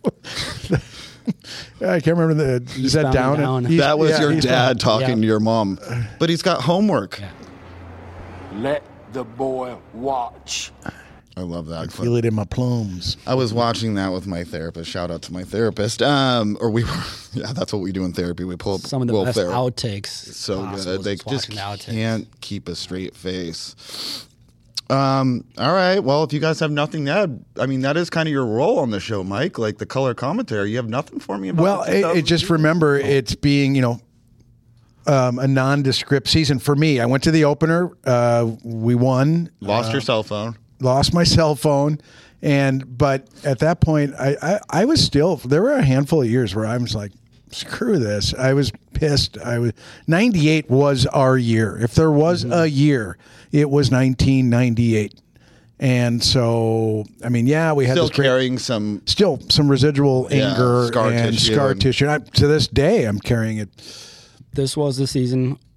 I can't remember the. Is that Eastbound down? and Down. East- That was yeah, your Eastbound. dad talking Yeah. to your mom, but he's got homework. Yeah. Let the boy watch. I love that. Feel it in my plums. I was watching that with my therapist. Shout out to my therapist. Um, or we were, yeah, that's what we do in therapy. We pull up Some of the Will best Ferrell. outtakes. So possible good. They just just watching the outtakes. can't keep a straight face. Um, all right. Well, if you guys have nothing to add, I mean, that is kind of your role on the show, Mike. Like the color commentary. You have nothing for me about. Well, the it, it two thousand just season? remember it's being, you know, um, a nondescript season for me. I went to the opener. Uh, we won. Lost your cell phone. Lost my cell phone. And but at that point, I, I, I was still, there were a handful of years where I was like, screw this. I was pissed. I was ninety-eight was our year. If there was Mm-hmm. a year, it was nineteen ninety-eight. And so, I mean, yeah, we had Still this great, carrying some. still some residual Yeah, anger scar and tissue scar and- tissue. And I, to this day, I'm carrying it. This was the season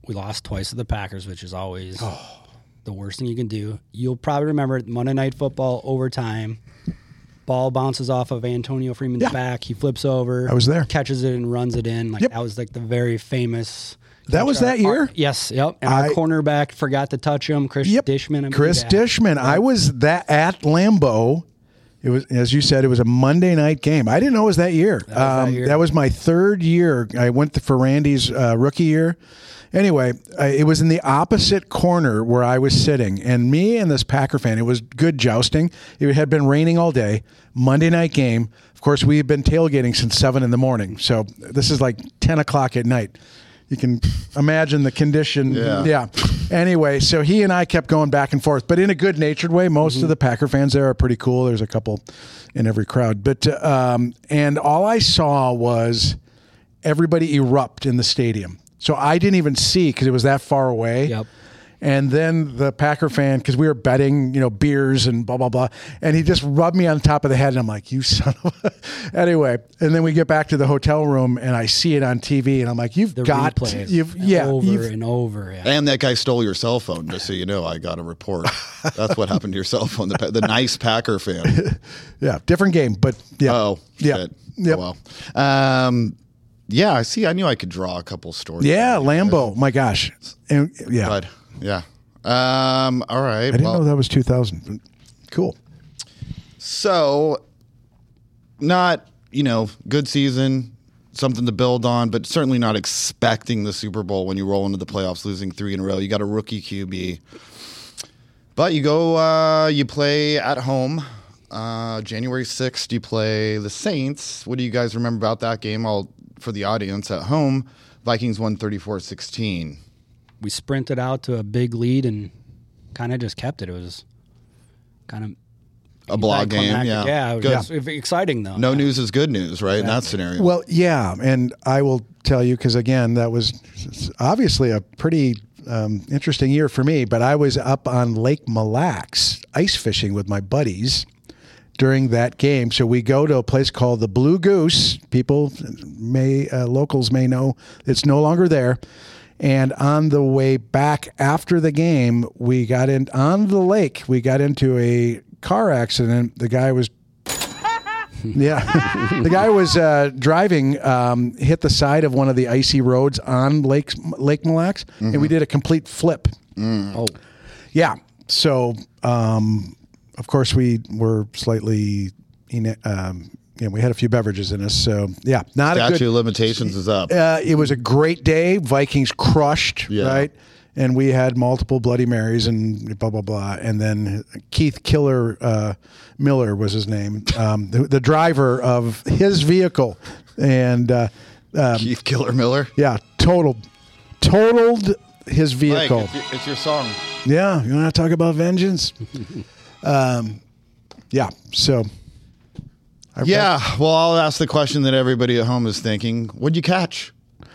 we lost twice to the Packers, which is always oh. the worst thing you can do. You'll probably remember Monday Night Football overtime. Ball bounces off of Antonio Freeman's yeah. back. He flips over. I was there. Catches it and runs it in. Like yep. that was like the very famous. That was that year? Our, yes. Yep. And I, our cornerback forgot to touch him. Chris yep. Dishman. Chris Dishman. I was that at Lambeau. It was, as you said, it was a Monday night game. I didn't know it was that year. That was, um, that year. That was my third year. I went to, for Randy's uh, rookie year. Anyway, uh, it was in the opposite corner where I was sitting, and me and this Packer fan, it was good jousting. It had been raining all day. Monday night game. Of course, we had been tailgating since seven in the morning. So this is like ten o'clock at night. You can imagine the condition. Yeah. yeah. Anyway, so he and I kept going back and forth, but in a good-natured way. Most mm-hmm. of the Packer fans there are pretty cool. There's a couple in every crowd. But um, and all I saw was everybody erupt in the stadium. So I didn't even see because it was that far away. Yep. And then the Packer fan, because we were betting, you know, beers and blah, blah, blah. And he just rubbed me on top of the head. And I'm like, you son of a... Anyway. And then we get back to the hotel room and I see it on T V. And I'm like, you've the got... Replays, you've, yeah. Over you've, and over. Yeah. And that guy stole your cell phone, just so you know. I got a report. That's what happened to your cell phone. The, the nice Packer fan. Yeah. Different game, but yeah. Oh, yeah. shit. Yep. Oh, well. Um... Yeah, I see. I knew I could draw a couple stories. Yeah, Lambeau. My gosh. And, yeah. But, yeah. Um, all right. I didn't well, know that was two thousand. Cool. So, not, you know, good season, something to build on, but certainly not expecting the Super Bowl when you roll into the playoffs, losing three in a row. You got a rookie Q B. But you go, uh, you play at home. Uh, January sixth, you play the Saints. What do you guys remember about that game? I'll... For the audience at home, Vikings won thirty-four sixteen. We sprinted out to a big lead and kind of just kept it. It was kind of a blog game. Yeah, yeah, it was yeah. exciting though. No yeah. news is good news, right? Exactly. In that scenario. Well, yeah, and I will tell you because again, that was obviously a pretty um, interesting year for me. But I was up on Lake Mille Lacs ice fishing with my buddies during that game. So we go to a place called the Blue Goose. People may, uh, locals may know it's no longer there. And on the way back after the game, we got in on the lake. We got into a car accident. The guy was, yeah, the guy was uh, driving, um, hit the side of one of the icy roads on Lake Lake Mille Lacs, mm-hmm. and we did a complete flip. Mm. Oh, yeah. So, um, of course, we were slightly, um, you know, we had a few beverages in us. So, yeah, not Statute a good. of limitations is up. Uh, it was a great day. Vikings crushed, yeah. right? And we had multiple Bloody Marys and blah, blah, blah. And then Keith Killer uh, Miller was his name, um, the, the driver of his vehicle. And um, Keith Killer Miller? Yeah, totaled, totaled his vehicle. Mike, it's, your, it's your song. Yeah, you want to talk about vengeance? Um, yeah, so. I've yeah, got, well, I'll ask the question that everybody at home is thinking. What'd you catch?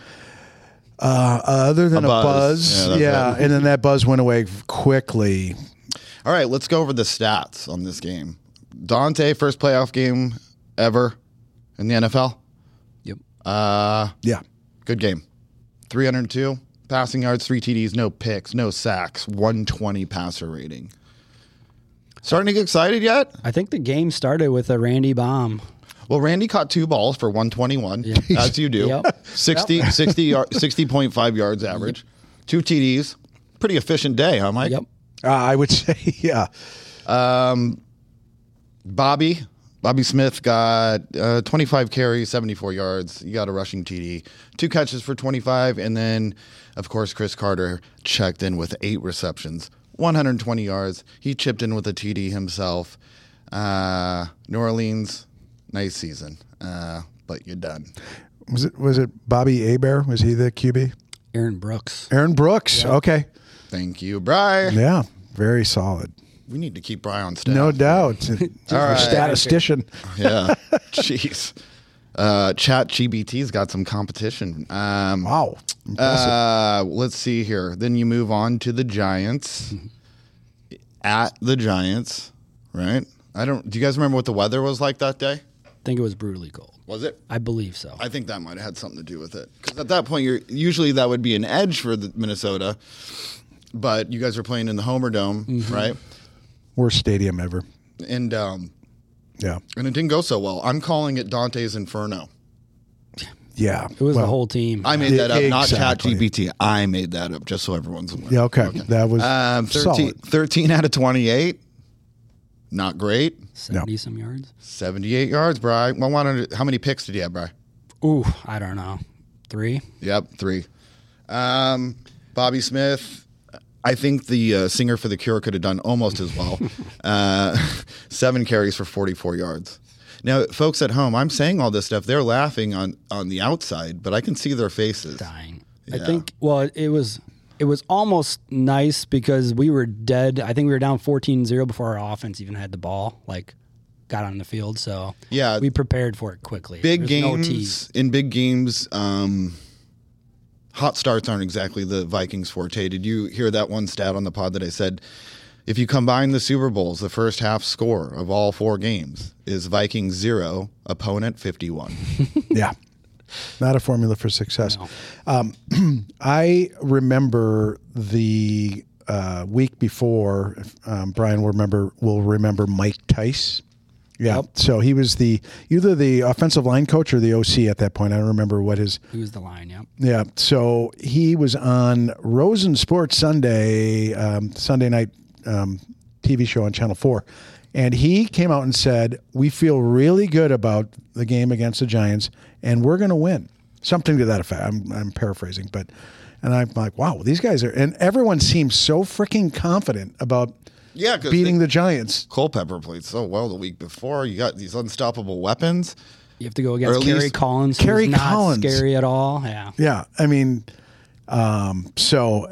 Uh, other than a a buzz. buzz, Yeah, yeah, and then that buzz went away quickly. All right, let's go over the stats on this game. Dante, first playoff game ever in the N F L. Yep. Uh, yeah. Good game. three hundred two passing yards, three T Ds, no picks, no sacks, one twenty passer rating. Starting to get excited yet? I think the game started with a Randy bomb. Well, Randy caught two balls for one twenty-one, Yep. as you do. Yep. sixty, Yep. sixty, yard, sixty point five yards average. Yep. Two T Ds. Pretty efficient day, huh, Mike? Yep. Uh, I would say, yeah. Um, Bobby, Bobby Smith got uh, twenty-five carries, seventy-four yards. You got a rushing T D. Two catches for twenty-five. And then, of course, Chris Carter checked in with eight receptions, one hundred twenty yards. He chipped in with a T D himself. Uh, New Orleans, nice season, uh, but you're done. Was it was it Bobby Hebert? Was he the Q B? Aaron Brooks. Aaron Brooks. Yep. Okay. Thank you, Bry. Yeah, very solid. We need to keep Bry on staff. No doubt. All right. Statistician. Yeah. Jeez. Uh, Chat G B T's got some competition. Um, wow. Uh, let's see here. Then you move on to the Giants. At the Giants, right? I don't. Do you guys remember what the weather was like that day? think it was brutally cold. Was it? I believe so. I think that might have had something to do with it. Because at that point, you're usually that would be an edge for the Minnesota, but you guys are playing in the Homer Dome, Mm-hmm. right? Worst stadium ever. And um, Yeah. and it didn't go so well. I'm calling it Dante's Inferno. Yeah. It was Well, the whole team. I made that up, not Exactly. ChatGPT. I made that up, just so everyone's aware. Yeah, okay. That was Um, thirteen, solid. thirteen out of twenty-eight. Not great. seventy some yards. seventy-eight yards, Bri. Well, why don't- how many picks did you have, Bri? Ooh, I don't know. Three? Yep, three. Um, Bobby Smith. I think the uh, singer for The Cure could have done almost as well. uh, seven carries for forty-four yards. Now, folks at home, I'm saying all this stuff. They're laughing on, on the outside, but I can see their faces. Dying. I Yeah. think, well, it was it was almost nice because we were dead. I think we were down fourteen zero before our offense even had the ball, like, got on the field. So Yeah. we prepared for it quickly. Big There's no games, tease. in big games, um, hot starts aren't exactly the Vikings' forte. Did you hear that one stat on the pod that I said, if you combine the Super Bowls, the first half score of all four games is Vikings zero, opponent fifty-one. Yeah. Not a formula for success. No. Um, I remember the uh, week before, um, Brian will remember, will remember Mike Tice. Yeah. Yep. So he was the either the offensive line coach or the O C at that point. I don't remember what his. He was the line, yeah. Yeah. So he was on Rosen Sports Sunday, um, Sunday night um, T V show on Channel four. And he came out and said, we feel really good about the game against the Giants, and we're going to win. Something to that effect. I'm, I'm paraphrasing. but And I'm like, wow, these guys are – and everyone seems so freaking confident about Yeah, 'cause beating they- the Giants. Culpepper played so well the week before. You got these unstoppable weapons. You have to go Or against at Kerry least- Collins, who's Kerry not Collins. scary at all. Yeah. Yeah, I mean, um, so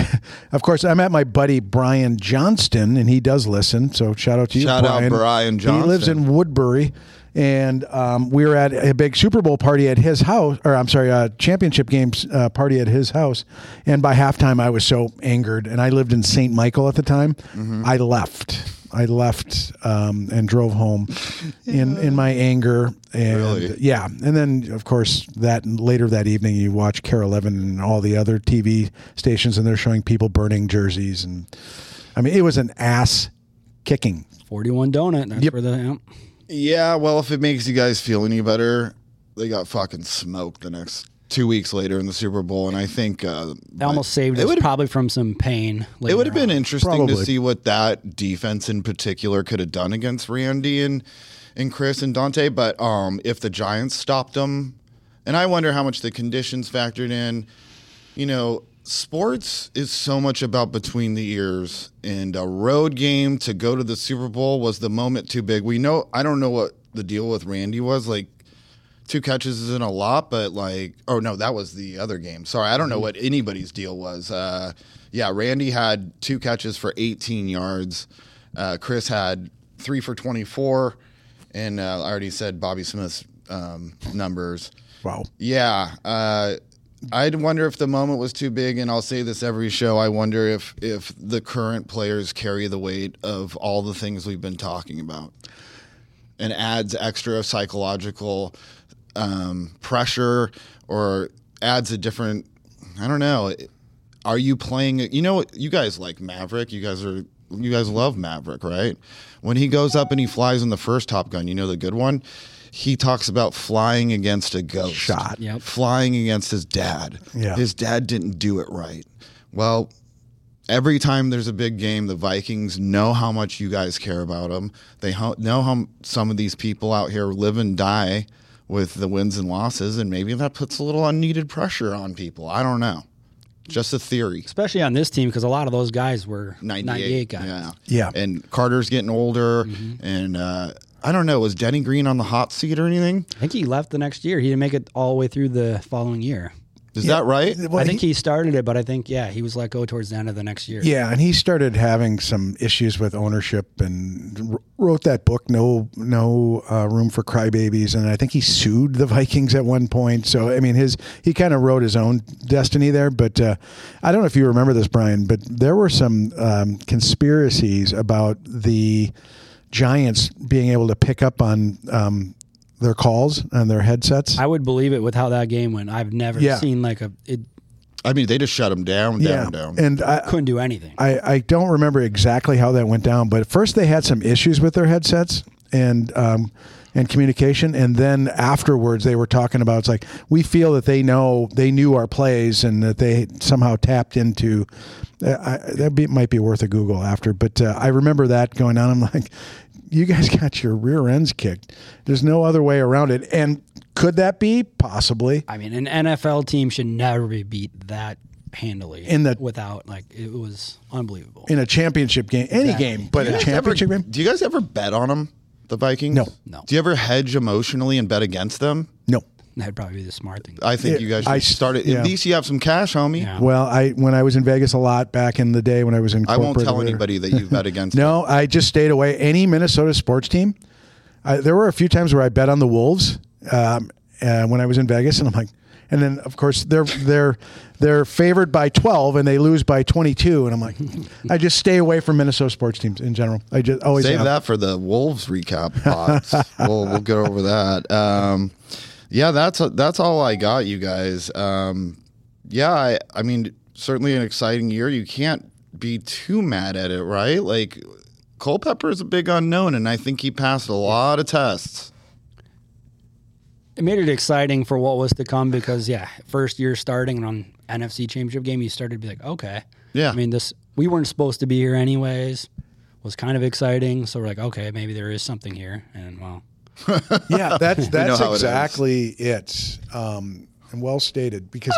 of course I'm at my buddy Brian Johnston, and he does listen. So shout out to you, Shout out Brian. Brian He lives Johnston. in Woodbury, and um, we were at a big Super Bowl party at his house, or I'm sorry, a championship games uh, party at his house. And by halftime, I was so angered, and I lived in Saint Michael at the time. Mm-hmm. I left. I left um, and drove home in, in my anger. And Really? yeah. And then, of course, that later that evening, you watch Care eleven and all the other T V stations, and they're showing people burning jerseys. And I mean, it was an ass kicking. forty-one donut. That's Yep. where the yeah. Yeah, well, if it makes you guys feel any better, they got fucking smoked the next two weeks later in the Super Bowl, and I think uh, They almost saved it us would've- probably from some pain. It later would have been on. interesting Probably. to see what that defense in particular could have done against Randy and and Chris and Dante. But um, if the Giants stopped them, and I wonder how much the conditions factored in. You know, sports is so much about between the ears, and a road game to go to the Super Bowl was the moment too big. We know I don't know what the deal with Randy was like. Two catches isn't a lot, but like, oh no, that was the other game. Sorry, I don't know what anybody's deal was. Uh, yeah, Randy had two catches for eighteen yards. Uh, Chris had three for twenty-four, and uh, I already said Bobby Smith's um, numbers. Wow. Yeah, uh, I'd wonder if the moment was too big, and I'll say this every show. I wonder if if the current players carry the weight of all the things we've been talking about, and adds extra psychological um, pressure, or adds a different. I don't know. Are you playing? You know, you guys like Maverick. You guys are. You guys love Maverick, right? When he goes up and he flies in the first Top Gun, you know the good one. He talks about flying against a ghost. Shot. Yep. Flying against his dad. Yeah. His dad didn't do it right. Well, every time there's a big game, the Vikings know how much you guys care about them. They ho- know how some of these people out here live and die with the wins and losses, and maybe that puts a little unneeded pressure on people. I don't know. Just a theory. especially on this team because a lot of those guys were ninety-eight, ninety-eight guys. Yeah. Yeah. And Carter's getting older, and uh, I don't know. Was Denny Green on the hot seat or anything? I think he left the next year. He didn't make it all the way through the following year. Is that right? Well, I think he started it, but I think yeah, he was let go towards the end of the next year. Yeah, and he started having some issues with ownership and wrote that book, No No uh, Room for Crybabies, and I think he sued the Vikings at one point. So I mean, his he kind of wrote his own destiny there. But uh, I don't know if you remember this, Brian, but there were some um, conspiracies about the Giants being able to pick up on um, their calls and their headsets. I would believe it with how that game went. I've never Yeah. seen like a it I mean, they just shut them down, down, yeah, down. and I couldn't do anything. I, I don't remember exactly how that went down, but at first they had some issues with their headsets and um, and communication, and then afterwards they were talking about it's like we feel that they know they knew our plays and that they somehow tapped into. Uh, I, that be, might be worth a Google after, but uh, I remember that going on. I'm like, you guys got your rear ends kicked. There's no other way around it, and could that be possibly? I mean, an N F L team should never be beat that handily In the- without like it was unbelievable. In a championship game, any Exactly. game, but Do you a guys championship ever- game. Do you guys ever bet on them, the Vikings? No. No. Do you ever hedge emotionally and bet against them? No. That'd probably be the smart thing. I think Yeah, you guys should I- start it. yeah. At least you have some cash, homie. Yeah. Well, I when I was in Vegas a lot back in the day when I was in I won't corporate tell or whatever. anybody that you bet against. No, I just stayed away. Any Minnesota sports team. I, there were a few times where I bet on the Wolves um, uh, when I was in Vegas, and I'm like, and then of course they're they're they're favored by twelve and they lose by twenty-two, and I'm like, I just stay away from Minnesota sports teams in general. I just always Save have. that for the Wolves recap pods. we'll we'll get over that. Um, yeah, that's that's all I got, you guys. Um, yeah, I, I mean, certainly an exciting year. You can't be too mad at it, right? Like Culpepper is a big unknown, and I think he passed a lot of tests. It made it exciting for what was to come because yeah, first year starting on N F C Championship game, you started to be like, okay, Yeah. I mean this we weren't supposed to be here anyways. Was kind of exciting, so we're like, okay, maybe there is something here, and well, Yeah, that's know that's how it is. exactly it. Um, and well stated because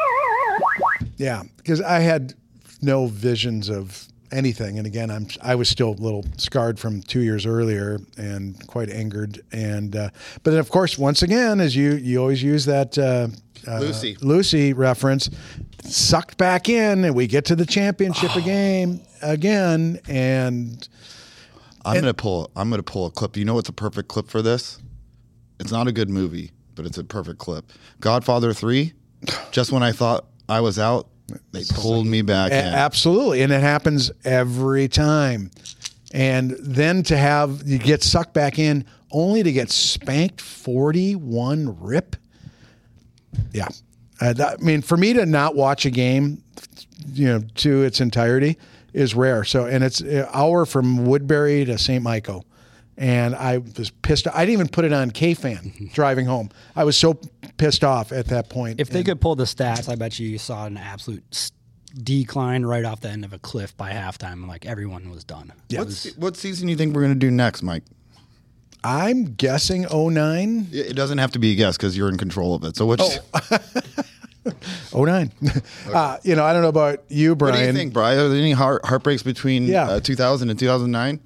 yeah, because I had no visions of anything, and again, I'm I was still a little scarred from two years earlier and quite angered, and uh, but then of course, once again, as you you always use that uh, uh, Lucy. Lucy reference, sucked back in, and we get to the championship game again, and. I'm gonna pull. I'm gonna pull a clip. You know what's a perfect clip for this? It's not a good movie, but it's a perfect clip. Godfather three. Just when I thought I was out, they pulled me back A- in. Absolutely, and it happens every time. And then to have you get sucked back in, only to get spanked forty-one rip. Yeah, uh, that, I mean, for me to not watch a game, you know, to its entirety is rare. So, and it's an hour from Woodbury to Saint Michael. And I was pissed. I didn't even put it on K-Fan driving home. I was so pissed off at that point. if they And- could pull the stats, I bet you saw an absolute s- decline right off the end of a cliff by halftime. Like everyone was done. Yeah. It What's, was- what season do you think we're gonna do next, Mike? I'm guessing oh nine. It it doesn't have to be a guess because you're in control of it. So what's, oh nine. uh, you know, I don't know about you, Brian. what do you think, Brian? Are there any heart, heartbreaks between Yeah. uh, two thousand and two thousand nine?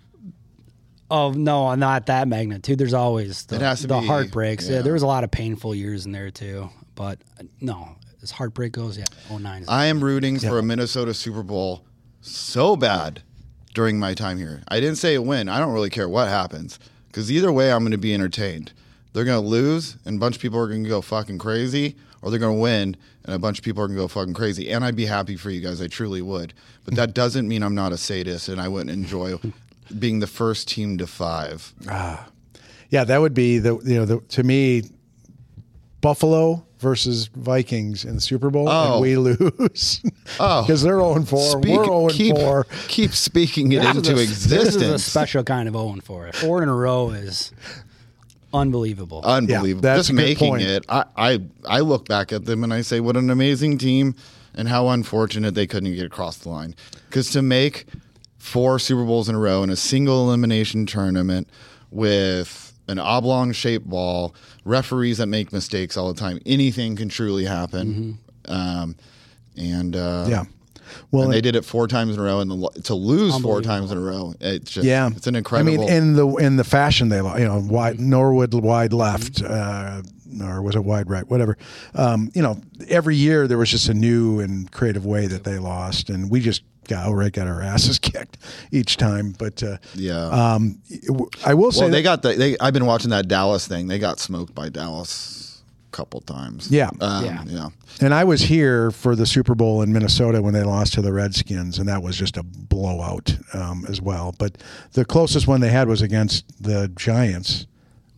Oh no, not that magnitude. There's always the, It has to the be, heartbreaks. Yeah. yeah. there was a lot of painful years in there too. But uh, no, as heartbreak goes, yeah, oh nine. is- I am rooting for a Minnesota Super Bowl so bad during my time here. I didn't say a win. I don't really care what happens because either way, I'm going to be entertained. They're going to lose, and a bunch of people are going to go fucking crazy, or they're going to win, and a bunch of people are going to go fucking crazy. And I'd be happy for you guys. I truly would. But that doesn't mean I'm not a sadist, and I wouldn't enjoy being the first team to five. Yeah, that would be the you know the, to me, Buffalo versus Vikings in the Super Bowl, Oh. and we lose. Oh. because they're zero and four. Speak- We're zero and keep, four. keep speaking it This is into a- existence. This is a special kind of oh and four. Four in a row is unbelievable. Unbelievable. that's Just a good making point. it. I, I I look back at them and I say, what an amazing team, and how unfortunate they couldn't get across the line. Because to make four Super Bowls in a row in a single elimination tournament with an oblong shaped ball, referees that make mistakes all the time, anything can truly happen. Um, and uh, Yeah. Well, and they and- did it four times in a row, and the, to lose four times in a row, it's just yeah, it's an incredible. I mean, in the in the fashion they lo- you know wide Norwood wide left, uh, or was it wide right? Whatever. Um, you know, every year there was just a new and creative way that they lost, and we just got outright got our asses kicked each time. But uh, yeah. um, I will say Well, they that- got the. They, I've been watching that Dallas thing. They got smoked by Dallas a couple times. Yeah. um, Yeah. yeah. And I was here for the Super Bowl in Minnesota when they lost to the Redskins, and that was just a blowout um, as well. But the closest one they had was against the Giants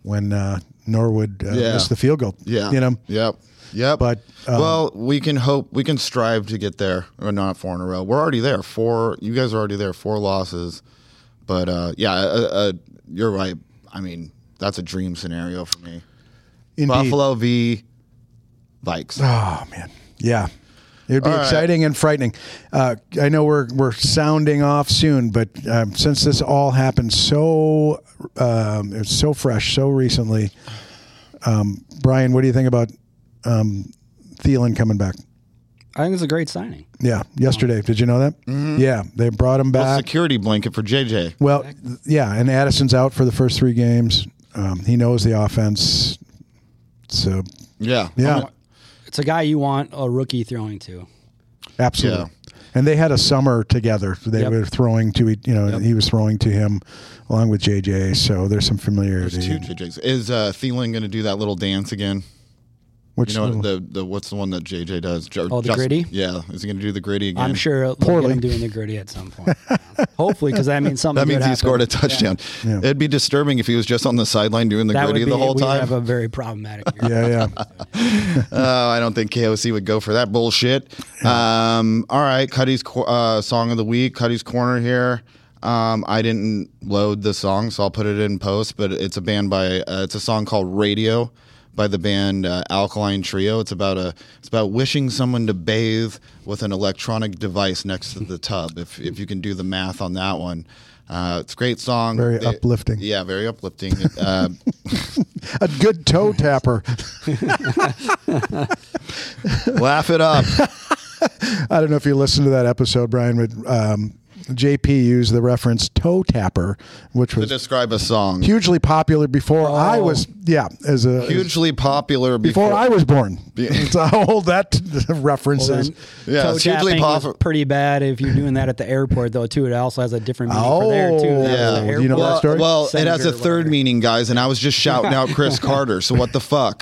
when uh, Norwood uh, Yeah. missed the field goal. Yeah. You know? Yep. Yep. But, um, well, we can hope, we can strive to get there. Or not four in a row. We're already there. Four. You guys are already there. Four losses. But uh, yeah, uh, uh, you're right. I mean, that's a dream scenario for me. Indeed. Buffalo v. Vikes. Oh man, yeah, it'd be All right. exciting and frightening. Uh, I know we're we're sounding off soon, but um, since this all happened so um, it's so fresh, so recently, um, Brian, what do you think about um, Thielen coming back? I think it's a great signing. Yeah, yesterday. Did you know that? Mm-hmm. Yeah, they brought him Well, back. security blanket for J J. Well, th- yeah, and Addison's out for the first three games. Um, he knows the offense, so Yeah. yeah. It's a guy you want a rookie throwing to. Absolutely. And they had a summer together. They Yep. were throwing to, e- you know, Yep. he was throwing to him along with J J. So there's some familiarity. There's two J Js. Is uh, Thielen going to do that little dance again? Which You know little- the the what's the one that J J does? Jo- Oh, the Justin- gritty? Yeah, is he going to do the gritty again? I'm sure they'll Poorly. get him doing the gritty at some point. Hopefully, because that means something That means good he happened. scored a touchdown. Yeah. It'd be disturbing if he was just on the sideline doing the That gritty would be, the whole we time. have a very problematic year. yeah, yeah. uh, I don't think K O C would go for that bullshit. Um, all right, Cuddy's co- uh, song of the week, Cuddy's Corner here. Um, I didn't load the song, so I'll put it in post. But it's a band by uh, it's a song called Radio by the band uh, Alkaline Trio. It's about a it's about wishing someone to bathe with an electronic device next to the tub. If if you can do the math on that one. Uh, it's a great song. Very They- uplifting. Yeah, very uplifting. Uh, A good toe tapper. laugh it up. I don't know if you listened to that episode, Brian, but um, J P used the reference toe tapper, which To was describe a song. hugely popular before I was, yeah, as a Hugely popular before, before, I was born. So how old that reference Well, is. then, Yeah, toe it's hugely tapping was popular. pretty bad if you're doing that at the airport, though. Too, it also has a different meaning for there too. Oh, That was Yeah. the You know that airport story? Well, it has a senator or third whatever. meaning, guys, and I was just shouting out Chris Carter. So what the fuck?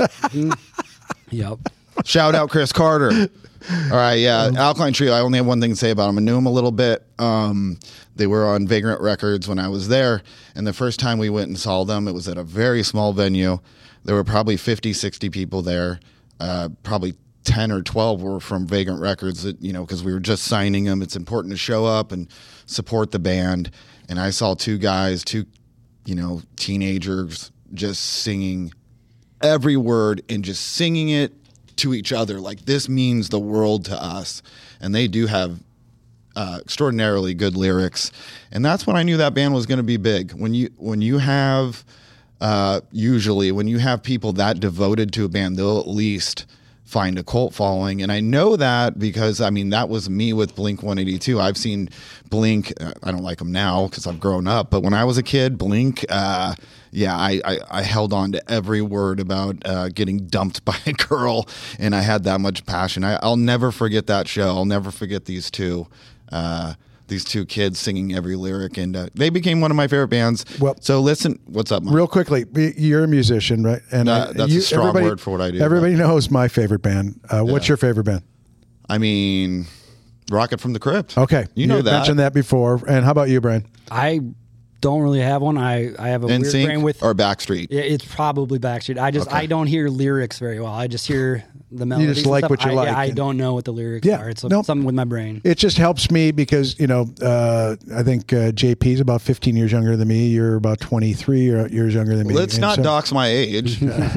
Yep. Shout out Chris Carter. All right, yeah. Alkaline Trio, I only have one thing to say about them. I knew them a little bit. Um, they were on Vagrant Records when I was there. And the first time we went and saw them, it was at a very small venue. There were probably fifty, sixty people there. Uh, probably ten or twelve were from Vagrant Records, that, you know, because we were just signing them. It's important to show up and support the band. And I saw two guys, two, you know, teenagers just singing every word and just singing it to each other like this means the world to us. And they do have uh, extraordinarily good lyrics, and that's when I knew that band was going to be big. When you when you have uh, usually when you have people that devoted to a band, they'll at least find a cult following. And I know that because, I mean, that was me with Blink one eighty-two. I've seen Blink. Uh, I don't like them now because I've grown up. But when I was a kid, Blink, uh, yeah, I, I, I held on to every word about uh, getting dumped by a girl. And I had that much passion. I, I'll never forget that show. I'll never forget these two. Uh, these two kids singing every lyric. And uh, they became one of my favorite bands. Well- so listen, what's up, Mike? Real quickly, you're a musician, right? And That- I- that's a you- strong everybody- word for what I do, Everybody knows my favorite band. Uh, What's Yeah. your favorite band? I mean, Rocket from the Crypt. Okay, You know that. mentioned that before. And how about you, Brian? I don't really have one. I, I have a weird brain NSYNC with or Backstreet? Yeah, it's probably Backstreet. I just Okay. I don't hear lyrics very well. I just hear the melodies. just and like stuff. what you I, like Yeah, I and- don't know what the lyrics Yeah, are. It's nope. something with my brain. It just helps me because, you know, uh, I think uh, J P's about fifteen years younger than me. You're about twenty-three years younger than me. Let's And not so- dox my age.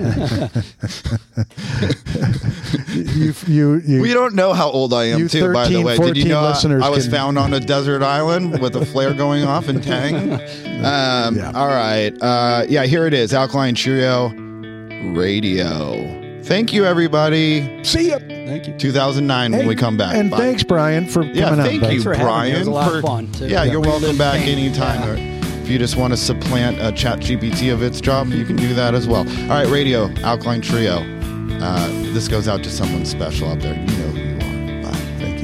You, you, you, We don't know how old I am, You too, by the thirteen, way. Did you fourteen know I, listeners I was can- found on a desert island with a flare going off in Tang? Um, Yeah. All right. Uh, yeah, here it is. Alkaline Trio Radio. Thank you, everybody. See ya. Thank you. two thousand nine when Hey, we come back. And Bye. thanks, Brian, for Yeah, coming thank on. you, Thanks for having me. Brian. It was a lot of for- fun, too. Yeah, Yeah. you're welcome Relive back pain. anytime. Yeah. Or if you just want to supplant a Chat G P T of its job, you can do that as well. All right, Radio, Alkaline Trio. Uh, this goes out to someone special out there. You know who you are. Bye. Thank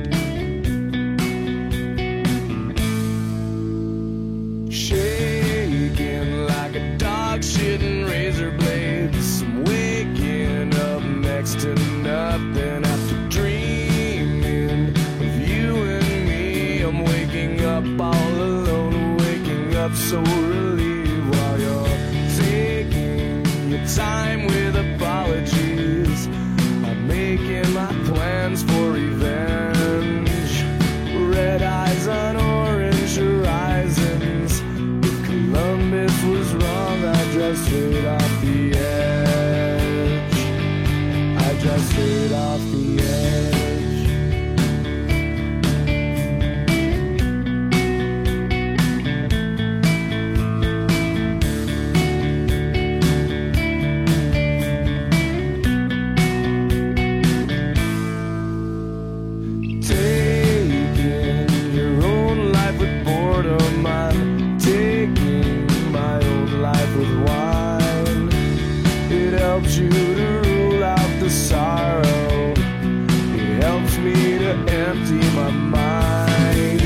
you. Shaking like a dog shitting razor blades. I'm waking up next to nothing after dreaming of you and me. I'm waking up all alone, waking up so relieved while you're taking empty my mind,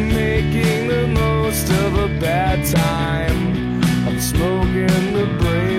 making the most of a bad time. I'm smoking the brain